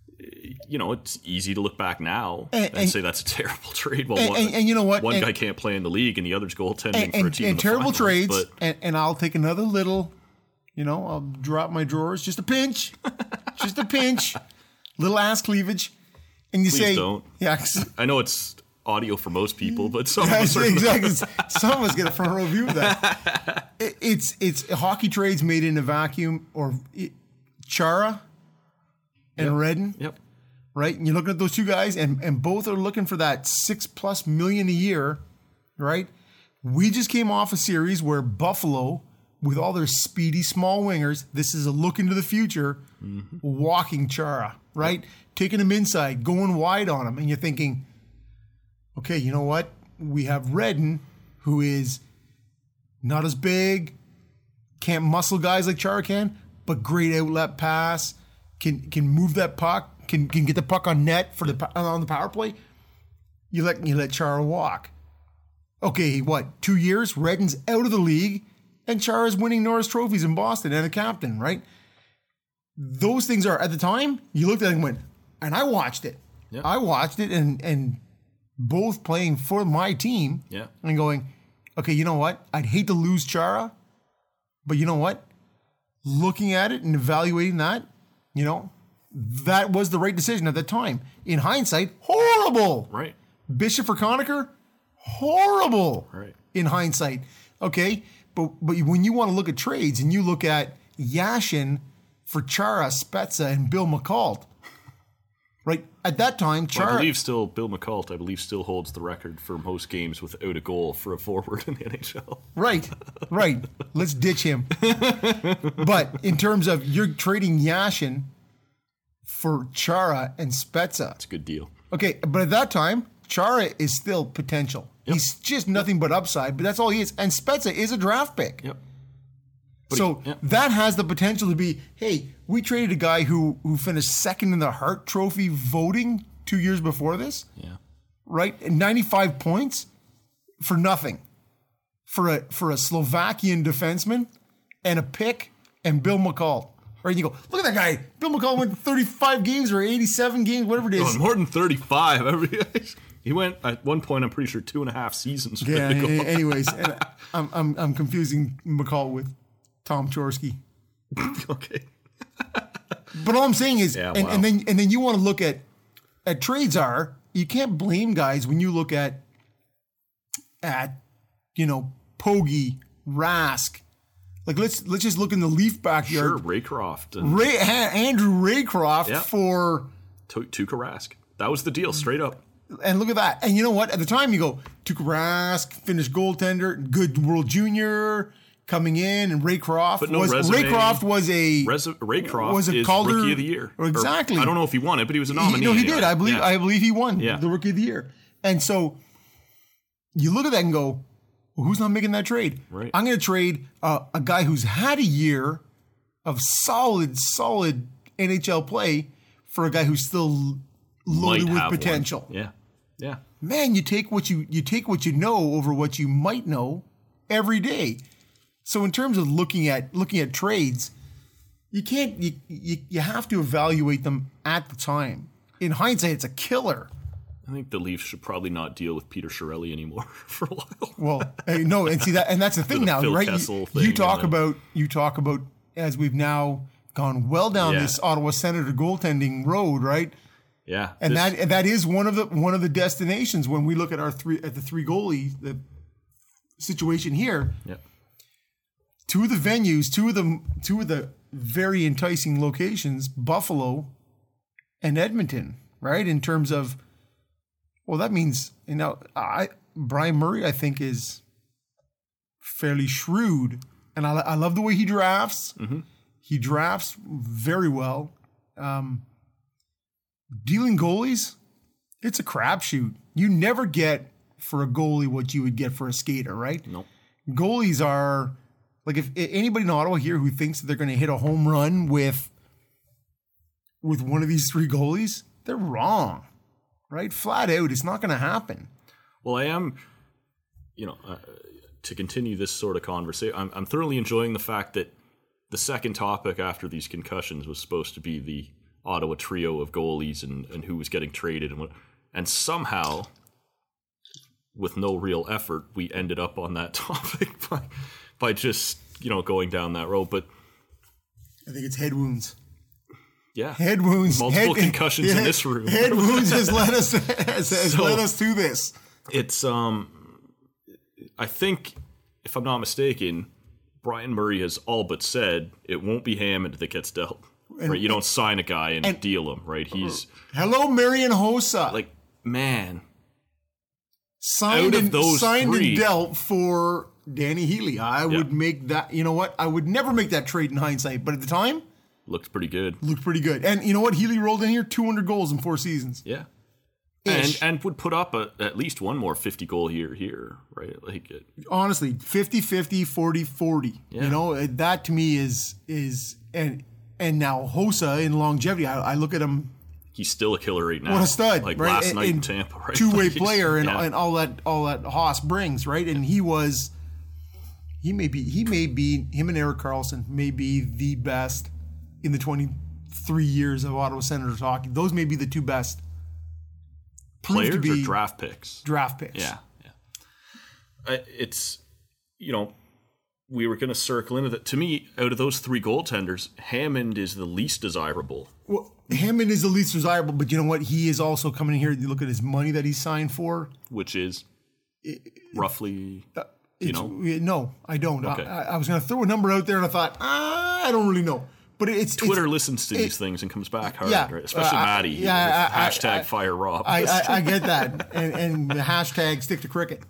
you know, it's easy to look back now and, And- and say that's a terrible trade. Well, and- one, and- and you know what? One And- guy can't play in the league and the other's goaltending And, for a and, team in and the terrible finals, trades. but- And, and I'll take another little, you know, I'll drop my drawers. Just a pinch. just a pinch. Little ass cleavage. And you Please say, don't. Yeah. I know it's audio for most people, but some of Yes, us are exactly. Some of us get a front row view of that. It, it's it's hockey trades made in a vacuum, or it, Chara and Yep. Redden, Yep. right? And you're looking at those two guys, and and both are looking for that six plus million a year, right? We just came off a series where Buffalo, with all their speedy small wingers, this is a look into the future, Mm-hmm. walking Chara, right? Taking him inside, going wide on him, and you're thinking, okay, you know what? We have Redden, who is not as big, can't muscle guys like Chara can, but great outlet pass, can can move that puck, can can get the puck on net for the on the power play. You let you let Chara walk. Okay, what? Two years, Redden's out of the league, and Chara's winning Norris trophies in Boston and a captain, right? Those things are at the time you looked at it and went, and I watched it. Yep. I watched it, and and. both playing for my team, Yeah. and going, okay, you know what? I'd hate to lose Chara, but you know what? Looking at it and evaluating that, you know, that was the right decision at the time. In hindsight, horrible. Right. Bishop for Conacher, horrible. Right. In hindsight, okay, but but when you want to look at trades and you look at Yashin for Chara, Spezza, and Bill McCall, right? At that time, Well, Chara. I believe still Bill McCult, I believe, still holds the record for most games without a goal for a forward in the N H L. Right, right. Let's ditch him. But in terms of you're trading Yashin for Chara and Spezza. It's a good deal. Okay, but at that time, Chara is still potential. Yep. He's just nothing but upside, but that's all he is. And Spezza is a draft pick. Yep. So he, yep. that has the potential to be, hey, we traded a guy who who finished second in the Hart Trophy voting two years before this. Yeah. Right? And ninety-five points for nothing. For a for a Slovakian defenseman and a pick and Bill McCall. Right? You go, look at that guy. Bill McCall went thirty-five games or eighty-seven games, whatever it is. Oh, more than thirty-five. Every He went, at one point, I'm pretty sure, two and a half seasons. Yeah, anyways, and I'm, I'm, I'm confusing McCall with Tom Chorsky. Okay. But all I'm saying is, yeah, and, wow. and then and then you want to look at at trades are, you can't blame guys when you look at at you know Pogge, Rask. Like let's let's just look in the Leaf backyard. Sure, Raycroft. And Ray, ha, Andrew Raycroft yeah. for T- Tuukka Rask. That was the deal, straight up. And look at that. And you know what? At the time, you go Tuukka Rask, finished goaltender, good World Junior. Coming in, and Raycroft But no was resume. Raycroft was a Res- Raycroft was a is Calder, Rookie of the Year. Exactly. Or, I don't know if he won it, but he was a He, nominee. no, he anyway. did. I believe. Yeah. I believe he won Yeah. the Rookie of the Year. And so you look at that and go, well, "Who's not making that trade?" Right. I'm going to trade uh, a guy who's had a year of solid, solid N H L play for a guy who's still loaded Might with have potential. one. Yeah, yeah. Man, you take what you you take what you know over what you might know every day. So in terms of looking at looking at trades, you can't you, you you have to evaluate them at the time. In hindsight, it's a killer. I think the Leafs should probably not deal with Peter Chiarelli anymore for a while. Well, hey, no, and see that, and that's the thing The now, Phil right? Kessel You, thing you talk and the- about you talk about as we've now gone well down Yeah. this Ottawa Senator goaltending road, right? Yeah, And this- that that is one of the one of the destinations when we look at our three at the three goalie the situation here. Yeah. Two of the venues, two of the two of the very enticing locations, Buffalo and Edmonton, right? In terms of, well, that means you know, I Brian Murray, I think, is fairly shrewd, and I, I love the way he drafts. Mm-hmm. He drafts very well. Um, dealing goalies, it's a crapshoot. You never get for a goalie what you would get for a skater, right? Nope. Goalies are. Like if anybody in Ottawa here who thinks that they're going to hit a home run with with one of these three goalies, they're wrong, right? Flat out, it's not going to happen. Well, I am, you know, uh, to continue this sort of conversation, I'm, I'm thoroughly enjoying the fact that the second topic after these concussions was supposed to be the Ottawa trio of goalies and, and who was getting traded and what, and somehow, with no real effort, we ended up on that topic by. By just, you know, going down that road. But I think it's head wounds. Yeah. Head wounds. Multiple head, concussions yeah, in this room. Head wounds has led us has, has So, led us to this. It's um I think, if I'm not mistaken, Brian Murray has all but said it won't be Hammond that gets dealt. And, right? You don't sign a guy and, and deal him, right? He's hello, Marian Hossa. like, man. Signed out of and those signed three, and dealt for Danny Healy. I would Yeah. make that. You know what? I would never make that trade in hindsight, but at the time, looked pretty good. looked pretty good. And you know what? Healy rolled in here two hundred goals in four seasons. Yeah. And Ish. and would put up a, at least one more fifty goal year here, right? Like it, Honestly, fifty-fifty, forty-forty. Yeah. You know, that to me is is and and now Hossa in longevity. I, I look at him. he's still a killer right now. What a stud! Like right? last And- night in and Tampa, right? Two-way Like, he's- player and, yeah. and all that all that Haas brings, right? And he was, he may be he may be him and Erik Karlsson may be the best in the twenty-three years of Ottawa Senators hockey. Those may be the two best proved Players to be or draft picks? draft picks. Yeah, yeah. I, it's, you know, we were going to circle into that. To me, out of those three goaltenders, Hammond is the least desirable. Well, Hammond is the least desirable, but you know what? He is also coming in here. You look at his money that he signed for. Which is roughly, you It's- know? No, I don't. Okay. I, I was going to throw a number out there, and I thought, ah, I don't really know. but it's Twitter it's, listens to it, these things and comes back hard, yeah, right? Especially uh, Maddie. Yeah, with I, I, hashtag I, fire Rob. I, I, I get that, and, and the hashtag stick to cricket.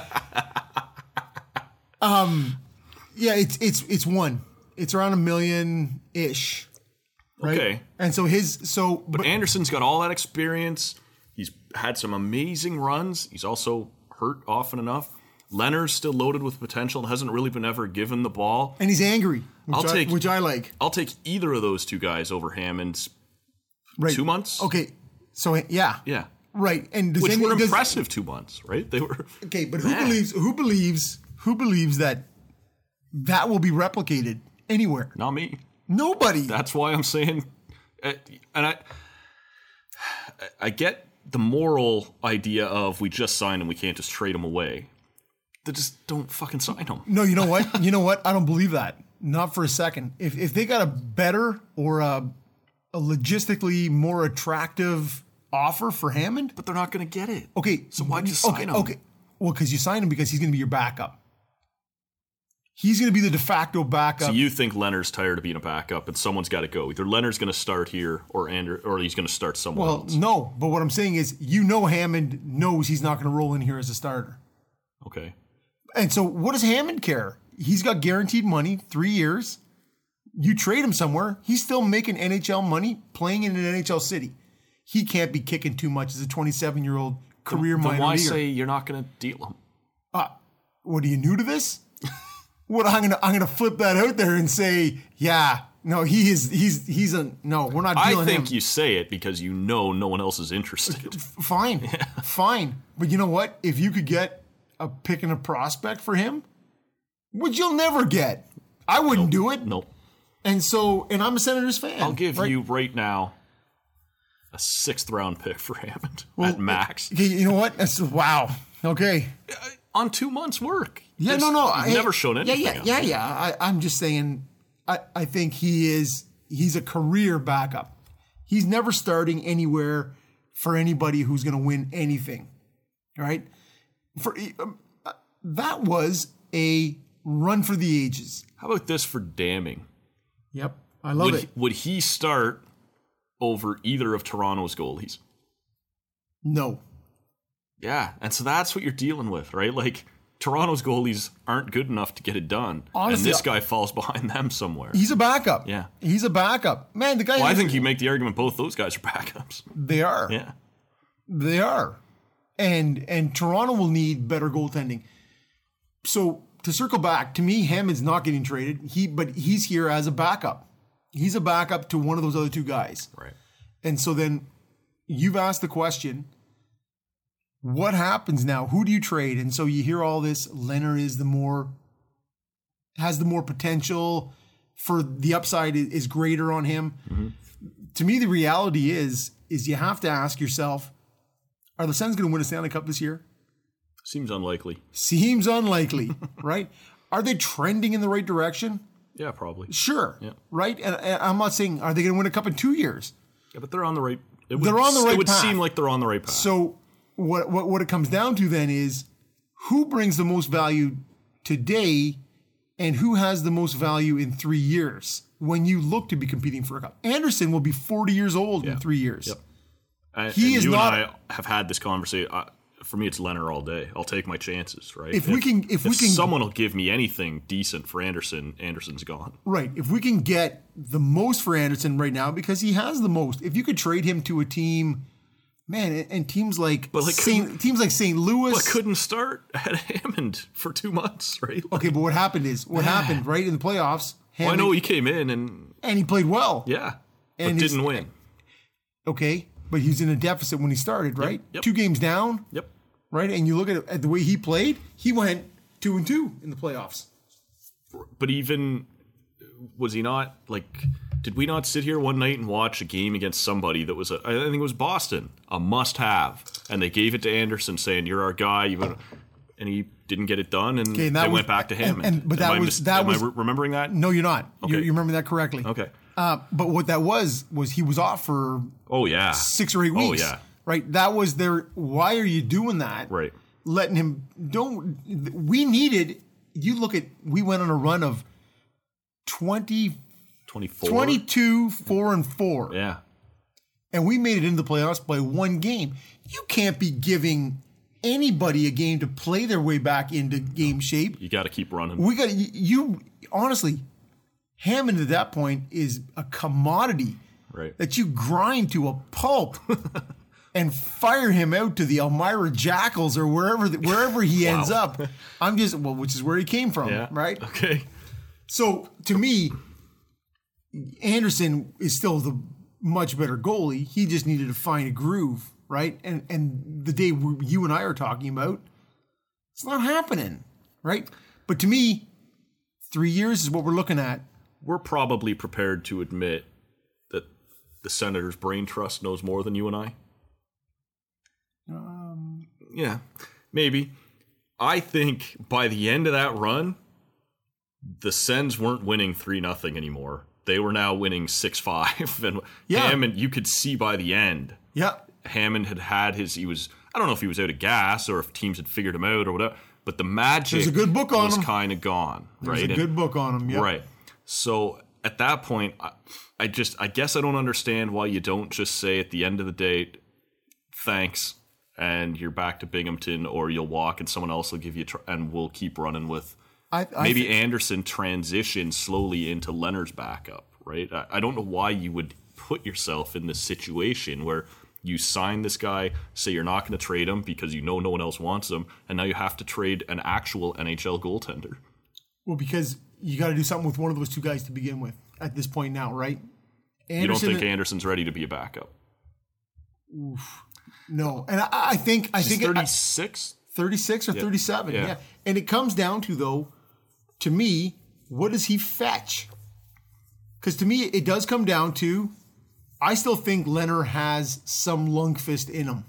um, yeah, it's it's it's one. It's around a million ish. Right? Okay, and so his so but, but Anderson's got all that experience. He's had some amazing runs. He's also hurt often enough. Leonard's still loaded with potential and hasn't really been ever given the ball. And he's angry, which, I'll I, take, which I like. I'll take either of those two guys over Hammond's right. two months. Okay, so yeah. Yeah. Right. And does Which any, were does, impressive two months, right? They were. Okay, but who man. believes who believes who believes that that will be replicated anywhere? Not me. Nobody. That's why I'm saying, and I, I get the moral idea of we just signed him, we can't just trade him away. They just don't fucking sign him. No, you know what? You know what? I don't believe that. Not for a second. If if they got a better or a, a logistically more attractive offer for Hammond, but they're not going to get it. Okay, so why just sign okay, him? Okay, well, because you signed him because he's going to be your backup. He's going to be the de facto backup. So you think Leonard's tired of being a backup, and someone's got to go. Either Leonard's going to start here, or Ander, or he's going to start somewhere well, else. Well, no. But what I'm saying is, you know, Hammond knows he's not going to roll in here as a starter. Okay. And so, what does Hammond care? He's got guaranteed money, three years. You trade him somewhere, he's still making N H L money, playing in an N H L city. He can't be kicking too much as a twenty-seven-year-old career then, minor then why leaguer. say you're not going to deal him? Uh, what are you new to this? What I'm gonna I'm gonna flip that out there and say, yeah, no, he is he's he's a no, we're not dealing I think him. you say it because you know no one else is interested. Fine, yeah. Fine, but you know what? If you could get a pick and a prospect for him, which you'll never get, I wouldn't nope. do it. Nope. And so, and I'm a Senators fan. I'll give right? you right now a sixth round pick for Hammond well, at max. Okay, you know what? That's wow. Okay. On two months' work. Yeah, There's, no, no. I've never shown anything. Yeah, yeah, yeah, yeah. I, I'm just saying. I, I think he is. He's a career backup. He's never starting anywhere for anybody who's going to win anything. Right? For um, that was a run for the ages. How about this for Damning? Yep, I love would it. He, would he start over either of Toronto's goalies? No. Yeah, and so that's what you're dealing with, right? Like, Toronto's goalies aren't good enough to get it done. Honestly, and this guy falls behind them somewhere. He's a backup. Yeah. He's a backup. Man, the guy... Well, I think you make the argument both those guys are backups. They are. Yeah. They are. And and Toronto will need better goaltending. So, to circle back, to me, Hammond's not getting traded, He, but he's here as a backup. He's a backup to one of those other two guys. Right. And so then, you've asked the question... What happens now? Who do you trade? And so you hear all this. Leonard is the more, has the more potential for the upside is greater on him. Mm-hmm. To me, the reality is, is you have to ask yourself, are the Sens going to win a Stanley Cup this year? Seems unlikely. Seems unlikely, right? Are they trending in the right direction? Yeah, probably. Sure. Yeah. Right? And, and I'm not saying, are they going to win a cup in two years? Yeah, but they're on the right, it would, they're on the right It would path. seem like they're on the right path. So, What, what what it comes down to then is who brings the most value today and who has the most value in three years when you look to be competing for a cup. Anderson will be forty years old yeah. in three years. Yep. I, he and is you not. And I have had this conversation. I, for me, it's Leonard all day. I'll take my chances, right? If, if we can, if, if we can, someone will give me anything decent for Anderson, Anderson's gone. Right. If we can get the most for Anderson right now, because he has the most. If you could trade him to a team. Man, and teams like, like Saint teams like Saint Louis, but couldn't start at Hammond for two months, right? Like, okay, but what happened is what yeah. happened right in the playoffs. Hammond, well, I know he came in and and he played well, yeah, and but didn't win. Okay, but he was in a deficit when he started, right? Yep, yep. Two games down. Yep. Right, and you look at, it, at the way he played, he went two and two in the playoffs. But even was he not like? Did we not sit here one night and watch a game against somebody that was a, I think it was Boston, a must-have, and they gave it to Anderson saying, "You're our guy," you and he didn't get it done, and, okay, and they was, went back to him. And, and, but that am was mis- that am was I re- remembering that? No, you're not. Okay. You're, you remember that correctly. Okay. Uh, but what that was was he was off for oh yeah six or eight weeks. Oh yeah. Right. That was their. Why are you doing that? Right. Letting him don't. We needed. You look at. We went on a run of twenty. twenty-four twenty-two, four, and four. Yeah. And we made it into the playoffs by one game. You can't be giving anybody a game to play their way back into game shape. You got to keep running. We got you, you. Honestly, Hammond at that point is a commodity right. that you grind to a pulp and fire him out to the Elmira Jackals or wherever wherever he Wow. ends up. I'm just well, which is where he came from, Yeah. right? Okay. So to me, Anderson is still the much better goalie. He just needed to find a groove, right? And and the day we, you and I are talking about, it's not happening, right? But to me, three years is what we're looking at. We're probably prepared to admit that the Senators' brain trust knows more than you and I. Um, yeah, maybe. I think by the end of that run, the Sens weren't winning three nothing anymore. They were now winning six five. And Yeah. Hammond, you could see by the end, yeah, Hammond had had his, he was, I don't know if he was out of gas or if teams had figured him out or whatever, but the magic There's a good book on was him. kind of gone. there's right? a good book on him. Yeah, Right. So at that point, I, I just, I guess I don't understand why you don't just say at the end of the day, thanks, and you're back to Binghamton, or you'll walk and someone else will give you, tr- and we'll keep running with I, I maybe thi- Anderson transition slowly into Leonard's backup, right? I, I don't know why you would put yourself in this situation where you sign this guy, say you're not going to trade him because you know no one else wants him, and now you have to trade an actual N H L goaltender. Well, because you got to do something with one of those two guys to begin with at this point now, right? Anderson, You don't think Anderson's ready to be a backup? No, and I, I think I He's think it- I- thirty-six? thirty-six or Yeah. thirty-seven, Yeah. yeah. And it comes down to, though, to me, what does he fetch? Because to me, it does come down to, I still think Leonard has some Lundqvist in him.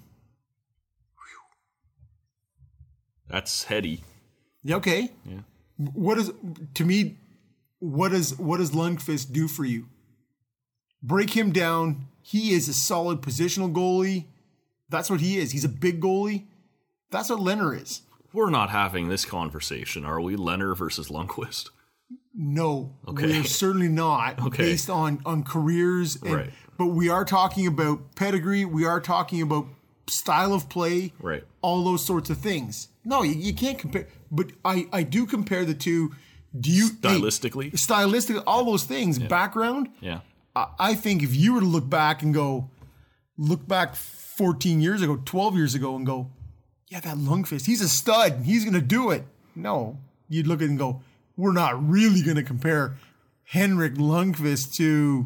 That's heady. Yeah, okay. Yeah. What is to me? What does what does Lundqvist do for you? Break him down. He is a solid positional goalie. That's what he is. He's a big goalie. That's what Leonard is. We're not having this conversation, are we? Leonard versus Lundqvist. No, Okay. we're certainly not Okay. based on on careers. And, Right. But we are talking about pedigree. We are talking about style of play. Right. All those sorts of things. No, you, you can't compare. But I, I do compare the two. Do you hey, Stylistically? stylistically, all those things. Background. Yeah. I, I think if you were to look back and go, look back fourteen years ago, twelve years ago, and go, yeah, that Lundqvist, he's a stud. He's going to do it. No, you'd look at it and go, we're not really going to compare Henrik Lundqvist to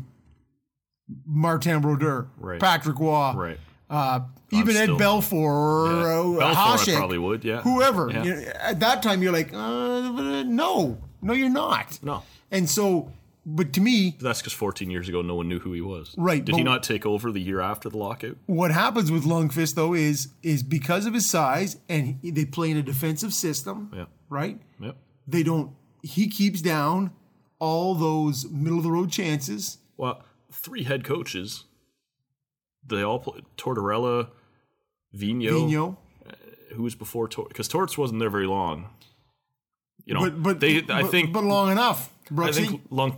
Martin Brodeur, Right. Patrick Waugh, Right. uh, even still- Ed Belfour or Yeah. uh, Belfour, I Hasek, probably would, yeah. whoever. Yeah. You know, at that time, you're like, uh, no, no, you're not. No. And so, but to me, That's because fourteen years ago, no one knew who he was. Right, Did he but- not take over the year after the lockout? what happens with Lundqvist though is is because of his size and he- they play in a defensive system, Yeah. right? Yep. They don't. He keeps down all those middle of the road chances. Well, three head coaches. They all played. Tortorella, Vigneault, Vigneault, who was before Tor, because Torts wasn't there very long. You know, but but they. but, I think. but long enough, I Brooksy. think long.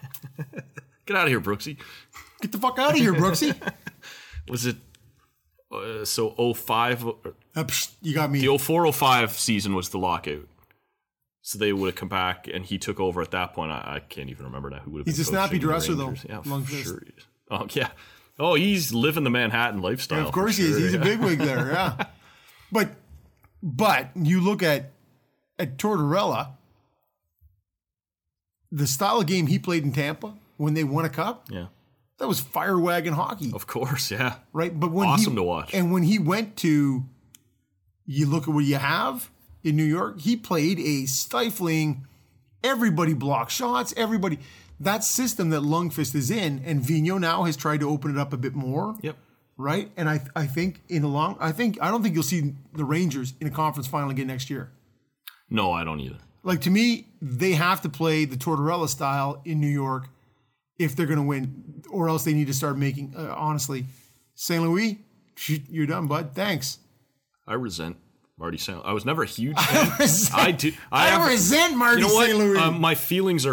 Get out of here, Brooksy. Get the fuck out of here, Brooksy. Was it uh, so oh five? Uh, psh, you got me. The oh four oh five season was the lockout. So they would have come back, and he took over at that point. I, I can't even remember now who would have been He's a snappy coaching the dresser, though, Rangers. Yeah, for Lundqvist. sure. he is. Oh, yeah. Oh, he's living the Manhattan lifestyle. Yeah, of course for he is. sure, He's yeah. a bigwig there. Yeah, but but you look at at Tortorella, the style of game he played in Tampa when they won a cup. Yeah, That was fire wagon hockey. of course, yeah. Right, but when Awesome he, to watch. And when he went to, you look at what you have in New York. He played a stifling. Everybody block shots. Everybody. That system that Lundqvist is in, and Vigneault now has tried to open it up a bit more. Yep. Right, and I I think in a long I think I don't think you'll see the Rangers in a conference final again next year. No, I don't either. Like, to me, they have to play the Tortorella style in New York if they're going to win, or else they need to start making. Uh, honestly, Saint Louis, you're done, bud. Thanks. I resent Marty Saint. I was never a huge fan. resent- I do. I have- resent Marty You know what? Saint Louis. Um, my feelings are hurt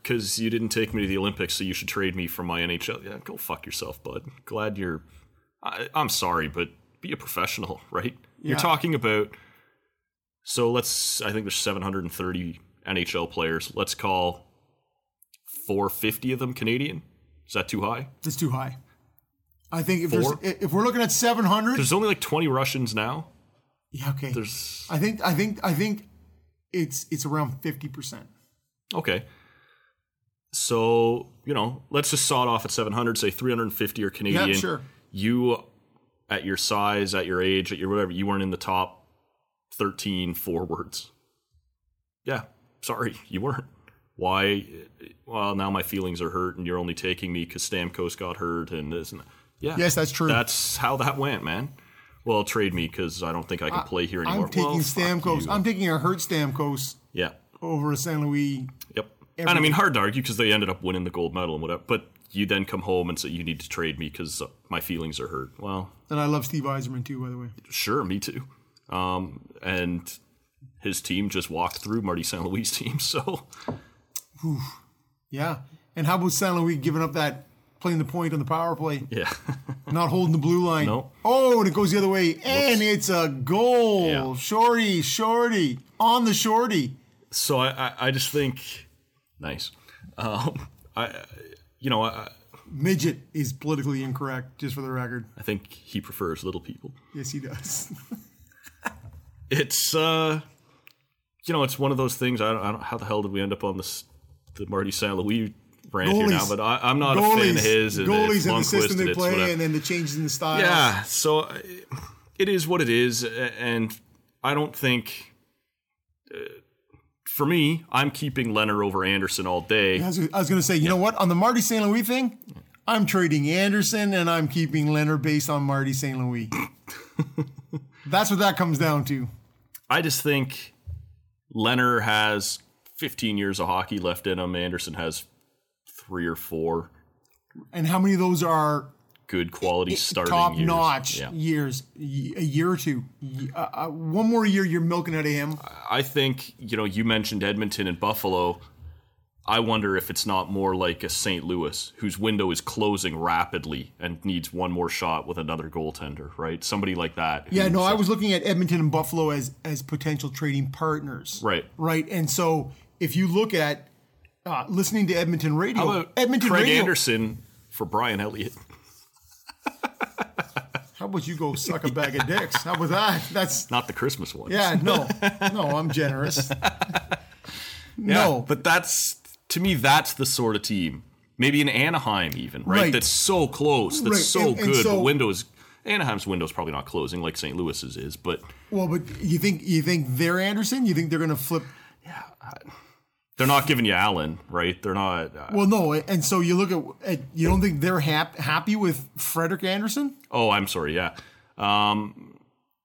because you didn't take me to the Olympics, so you should trade me for my N H L. Yeah, go fuck yourself, bud. Glad you're... I, I'm sorry, but be a professional, right? Yeah. You're talking about... So let's... I think there's seven hundred thirty N H L players. Let's call four hundred fifty of them Canadian. Is that too high? It's too high. I think if Four? there's if we're looking at seven hundred... There's only like twenty Russians now. Yeah, okay. There's... I think I think I think it's it's around fifty percent. Okay. So, you know, let's just saw it off at seven hundred, say three hundred fifty are Canadian. Yeah, sure. You, at your size, at your age, at your whatever, you weren't in the top thirteen forwards. Yeah, sorry, you weren't. Why? Well, now my feelings are hurt, and you're only taking me because Stamkos got hurt, and this and that. Yeah, yes, that's true. That's how that went, man. Well, trade me because I don't think I can play here anymore. I'm taking well, Stamkos. I'm taking a hurt Stamkos. Yeah. Over a Saint Louis. Yep. And I mean, hard to argue because they ended up winning the gold medal and whatever. But you then come home and say you need to trade me because my feelings are hurt. Well, and I love Steve Yzerman too, by the way. Sure, me too. Um, and his team just walked through Marty Saint Louis' team. So, Whew. Yeah. And how about Saint Louis giving up that playing the point on the power play? Yeah. Not holding the blue line. No. Oh, and it goes the other way, and Whoops. It's a goal. Yeah. Shorty, shorty on the shorty. So I, I, I just think, nice. Um, I, you know, I, midget is politically incorrect, just for the record. I think he prefers little people. Yes, he does. It's, uh, you know, it's one of those things. I don't, I don't. How the hell did we end up on this the Marty Saint Louis brand goalies. here now? But I, I'm not goalies. a fan of his. And goalies and the Lundqvist system they and play, whatever. and then the changes in the style. Yeah. So uh, it is what it is, and I don't think. Uh, For me, I'm keeping Leonard over Anderson all day. I was, I was going to say, you yeah. know what? On the Marty Saint Louis thing, I'm trading Anderson and I'm keeping Leonard based on Marty Saint Louis. That's what that comes down to. I just think Leonard has fifteen years of hockey left in him. Anderson has three or four. And how many of those are good quality starting top years? notch yeah. years? A year or two. Uh, uh, one more year you're milking out of him. I think, you know, you mentioned Edmonton and Buffalo. I wonder if it's not more like a Saint Louis, whose window is closing rapidly and needs one more shot with another goaltender, right? Somebody like that. Yeah, no, I was looking at Edmonton and Buffalo as as potential trading partners. Right. Right. And so if you look at uh, listening to Edmonton radio, How about Edmonton Craig radio, Anderson for Brian Elliott. How about you go suck a bag of dicks? How about that? That's not the Christmas one. Yeah, no. No, I'm generous. Yeah, no. But that's, to me, that's the sort of team. Maybe in Anaheim even, right? Right. That's so close. That's Right. so And- and good. so- but Windows, Anaheim's window's probably not closing like Saint Louis's is, but Well, but you think you think they're Anderson? You think they're going to flip? yeah, I, they're not giving you Allen, right? They're not. Uh, Well, no. And so you look at, at you don't think they're hap- happy with Frederick Anderson? oh, I'm sorry. Yeah, um,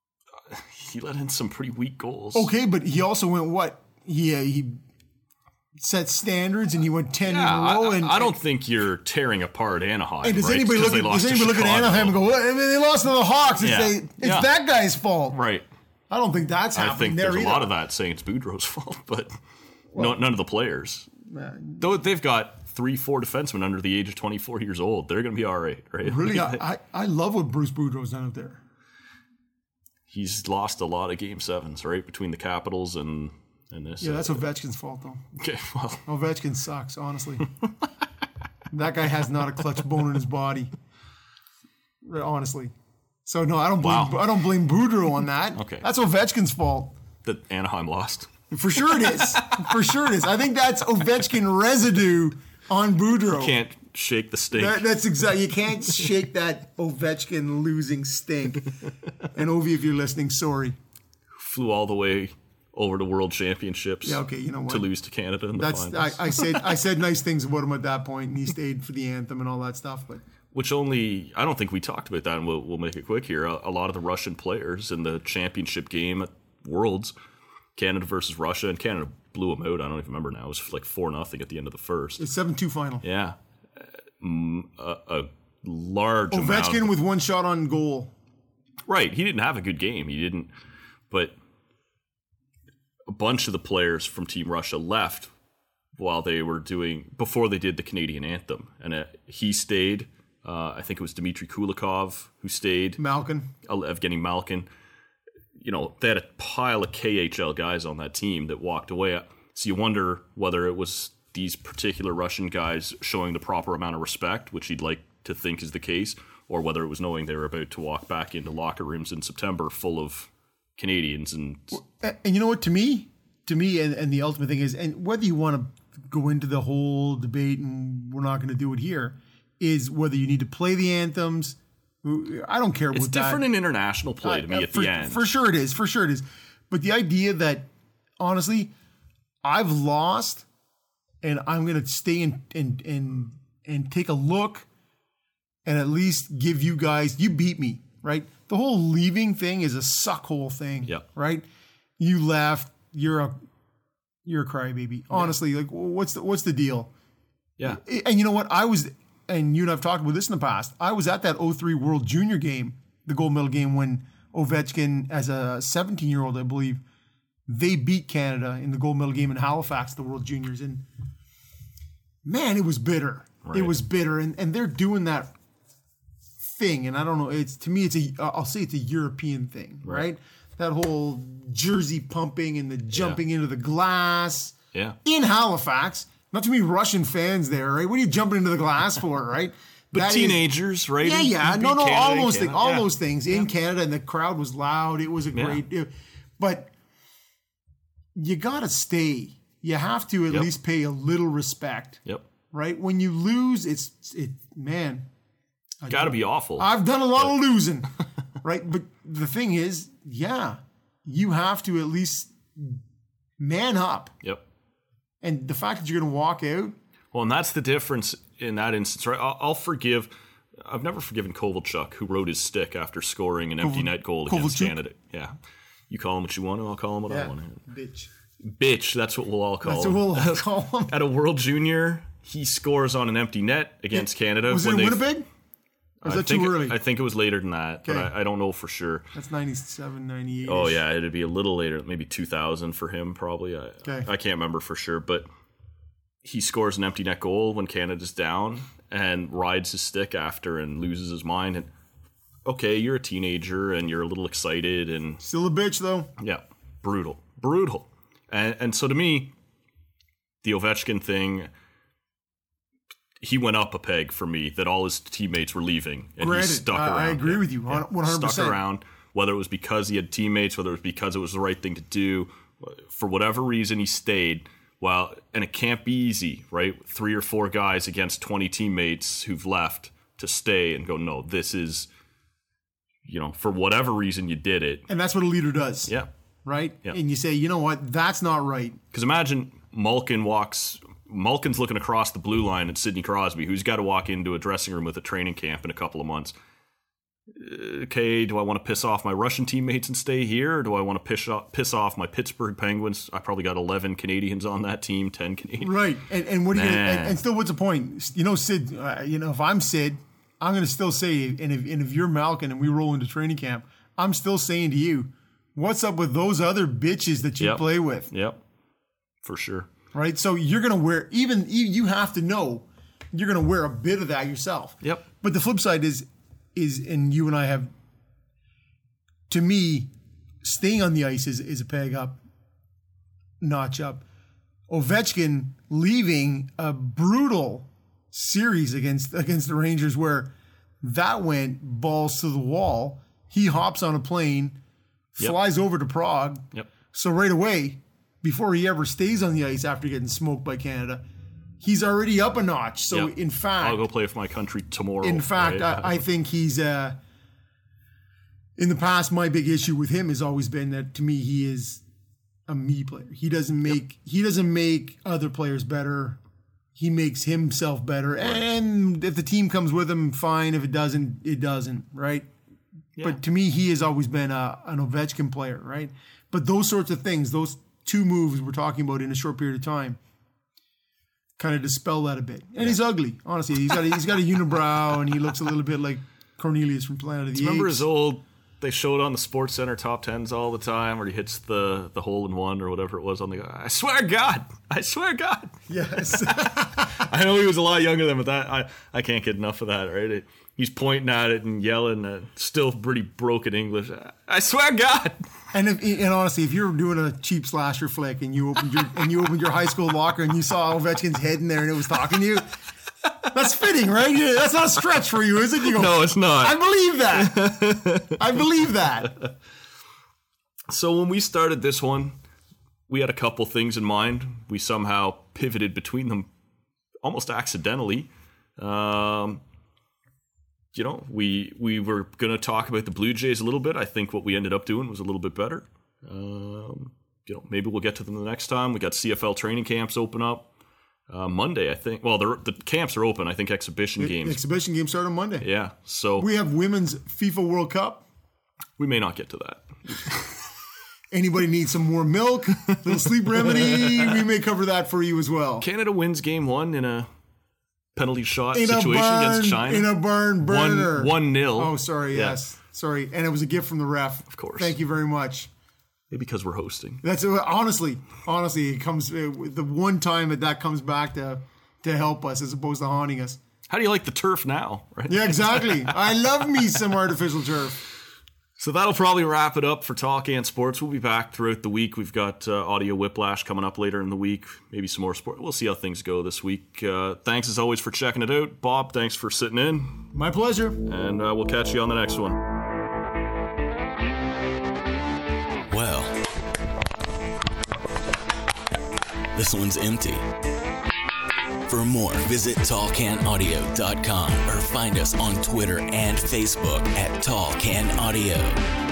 he let in some pretty weak goals. Okay, but he also went what? He uh, he set standards and he went ten Yeah, in a row. I, And I don't think you're tearing apart Anaheim. And does right? anybody 'Cause look they at lost does to anybody look at Chicago. Anaheim and go, well, I mean, they lost to the Hawks? It's, Yeah. they, it's Yeah. that guy's fault. Right. I don't think that's I happening think there there's either. a lot of that saying it's Boudreau's fault, but no, none of the players. Though they've got three, four defensemen under the age of twenty-four years old, they're going to be all right, right? Really, I, I, I love what Bruce Boudreau's done out there. He's lost a lot of game sevens, right, between the Capitals and and this. Yeah, that's Ovechkin's fault, though. Okay, well, Ovechkin sucks, honestly. That guy has not a clutch bone in his body, honestly. So no, I don't blame Wow. I don't blame Boudreau on that. Okay. That's Ovechkin's fault. that Anaheim lost. For sure it is. For sure it is. I think that's Ovechkin residue on Boudreau. Can't shake the stink. That, that's exactly. You can't shake that Ovechkin losing stink. And Ovi, if you're listening, sorry. Flew all the way over to World Championships. Yeah, okay, you know what? To lose to Canada in the That's I, finals. I said I said nice things about him at that point, and he stayed for the anthem and all that stuff. But Which only, I don't think we talked about that, and we'll, we'll make it quick here. A, a lot of the Russian players in the championship game at Worlds, Canada versus Russia, and Canada blew them out. I don't even remember now. It was like four nothing at the end of the first. it's seven two final. Yeah. Mm, A, a large amount. Ovechkin with one shot on goal. Right. He didn't have a good game. He didn't. But a bunch of the players from Team Russia left while they were doing, before they did the Canadian anthem. And uh, he stayed. Uh, I think it was Dmitry Kulikov who stayed. Malkin. Evgeny Malkin. You know, they had a pile of K H L guys on that team that walked away. So you wonder whether it was these particular Russian guys showing the proper amount of respect, which you'd like to think is the case, or whether it was knowing they were about to walk back into locker rooms in September full of Canadians. And and you know what, to me, to me, and, and the ultimate thing is, and whether you want to go into the whole debate, and we're not going to do it here, is whether you need to play the anthems. I don't care. It's about different that. in international play to me uh, at for, the end. For sure it is. For sure it is. But the idea that, honestly, I've lost, and I'm going to stay and and and and take a look, and at least give you guys. You beat me, right? The whole leaving thing is a suckhole thing. Yeah. Right. You left. You're a you're a crybaby. Honestly, yeah. like what's the what's the deal? Yeah. And you know what? I was. And you and I've talked about this in the past. I was at that oh three World Junior game, the gold medal game, when Ovechkin, as a seventeen-year-old, I believe, they beat Canada in the gold medal game in Halifax, the World Juniors. And man, it was bitter. Right. It was bitter. And and they're doing that thing. And I don't know, it's to me, it's a, I'll say it's a European thing, right? right? That whole jersey pumping and the jumping yeah. into the glass yeah. in Halifax. Not too many Russian fans there, right? What are you jumping into the glass for, right? But that teenagers, is, right? Yeah, yeah. You No, no, Canada all those Canada. things. All yeah. those things in yeah. Canada, and the crowd was loud. It was a great... Yeah. But you got to stay. You have to at yep. least pay a little respect. Yep. Right? When you lose, it's... it. Man. Got to be awful. I've done a lot but. of losing. Right? But the thing is, yeah, you have to at least man up. Yep. And the fact that you're going to walk out... Well, and that's the difference in that instance, right? I'll, I'll forgive. I've never forgiven Kovalchuk, who rode his stick after scoring an empty Koval, net goal against Kovalchuk? Canada. Yeah, you call him what you want, and I'll call him what yeah. I want. Bitch, bitch. That's what we'll all call that's him. That's what we'll call him. At a World Junior, he scores on an empty net against yeah. Canada. Was it in Winnipeg? Or was I that think, too early? I think it was later than that, okay. but I, I don't know for sure. That's ninety-seven, ninety-eight. Oh yeah, it'd be a little later, maybe two thousand for him, probably. I, okay. I can't remember for sure, but. He scores an empty net goal when Canada's down and rides his stick after and loses his mind. And okay, you're a teenager and you're a little excited and still a bitch though. Yeah, brutal, brutal. And and so to me, the Ovechkin thing, he went up a peg for me. That all his teammates were leaving and Granted, he stuck I, around. I agree yeah. with you, one hundred percent. Stuck around. Whether it was because he had teammates, whether it was because it was the right thing to do, for whatever reason, he stayed. Well, and it can't be easy, right? Three or four guys against twenty teammates who've left to stay and go, no, this is, you know, for whatever reason you did it. And that's what a leader does. Yeah. Right? Yeah. And you say, you know what, that's not right. Because imagine Malkin walks, Malkin's looking across the blue line at Sidney Crosby, who's got to walk into a dressing room with a training camp in a couple of months. Okay, do I want to piss off my Russian teammates and stay here, or do I want to piss off, piss off my Pittsburgh Penguins? I probably got eleven Canadians on that team, ten Canadians. Right, and and what are you gonna, and, Man. and still, what's the point? You know, Sid. Uh, you know, if I'm Sid, I'm going to still say, and if and if you're Malkin and we roll into training camp, I'm still saying to you, what's up with those other bitches that you Yep. play with? Yep, for sure. Right, so you're going to wear even you you have to know you're going to wear a bit of that yourself. Yep. But the flip side is is, and you and I have. To me, staying on the ice is, is a peg up, notch up. Ovechkin leaving a brutal series against against the Rangers where that went balls to the wall. He hops on a plane, Yep. flies over to Prague. Yep. So right away, before he ever stays on the ice after getting smoked by Canada, he's already up a notch. So Yep. in fact, I'll go play for my country tomorrow. in fact, right? I, I think he's. Uh, in the past, my big issue with him has always been that to me he is a me player. He doesn't make yep. he doesn't make other players better. He makes himself better. Right. And if the team comes with him, fine. If it doesn't, it doesn't. Right. Yeah. But to me, he has always been a, an Ovechkin player. Right. But those sorts of things, those two moves we're talking about in a short period of time, kind of dispel that a bit. And yeah. he's ugly. Honestly, he's got a, he's got a unibrow and he looks a little bit like Cornelius from Planet of the Apes. Remember his old they show it on the Sports Center top tens all the time, where he hits the the hole in one or whatever it was on the guy. I swear to God, I swear to God. Yes. I know he was a lot younger than, but that I, I can't get enough of that. Right? It, he's pointing at it and yelling, uh, still pretty broken English. I swear to God. And if, and honestly, if you're doing a cheap slasher flick and you opened your and you opened your high school locker and you saw Ovechkin's head in there and it was talking to you, that's fitting, right? Yeah, that's not a stretch for you, is it? You go, no, it's not. I believe that. I believe that. So when we started this one, we had a couple things in mind. We somehow pivoted between them almost accidentally. Um, you know, we we were going to talk about the Blue Jays a little bit. I think what we ended up doing was a little bit better. Um, you know, maybe we'll get to them the next time. We got C F L training camps open up uh, Monday, I think. Well, the camps are open. I think exhibition the, games. Exhibition games start on Monday. Yeah, so we have Women's FIFA World Cup. We may not get to that. Anybody needs some more milk, a little sleep remedy, we may cover that for you as well. Canada wins game one in a penalty shot in situation barn, against China. In a barn burner. One, one nil. Oh, sorry, yeah. yes. Sorry. And it was a gift from the ref. Of course. Thank you very much. Maybe because we're hosting. That's honestly, honestly, it comes uh, the one time that that comes back to to help us as opposed to haunting us. How do you like the turf now? Right? Yeah, exactly. I love me some artificial turf. So that'll probably wrap it up for Talk and Sports. We'll be back throughout the week. We've got uh, Audio Whiplash coming up later in the week. Maybe some more sport. We'll see how things go this week. Uh, thanks as always for checking it out. Bob, thanks for sitting in. My pleasure. And uh, we'll catch you on the next one. Well, this one's empty. For more, visit tall can audio dot com or find us on Twitter and Facebook at Tall Can Audio.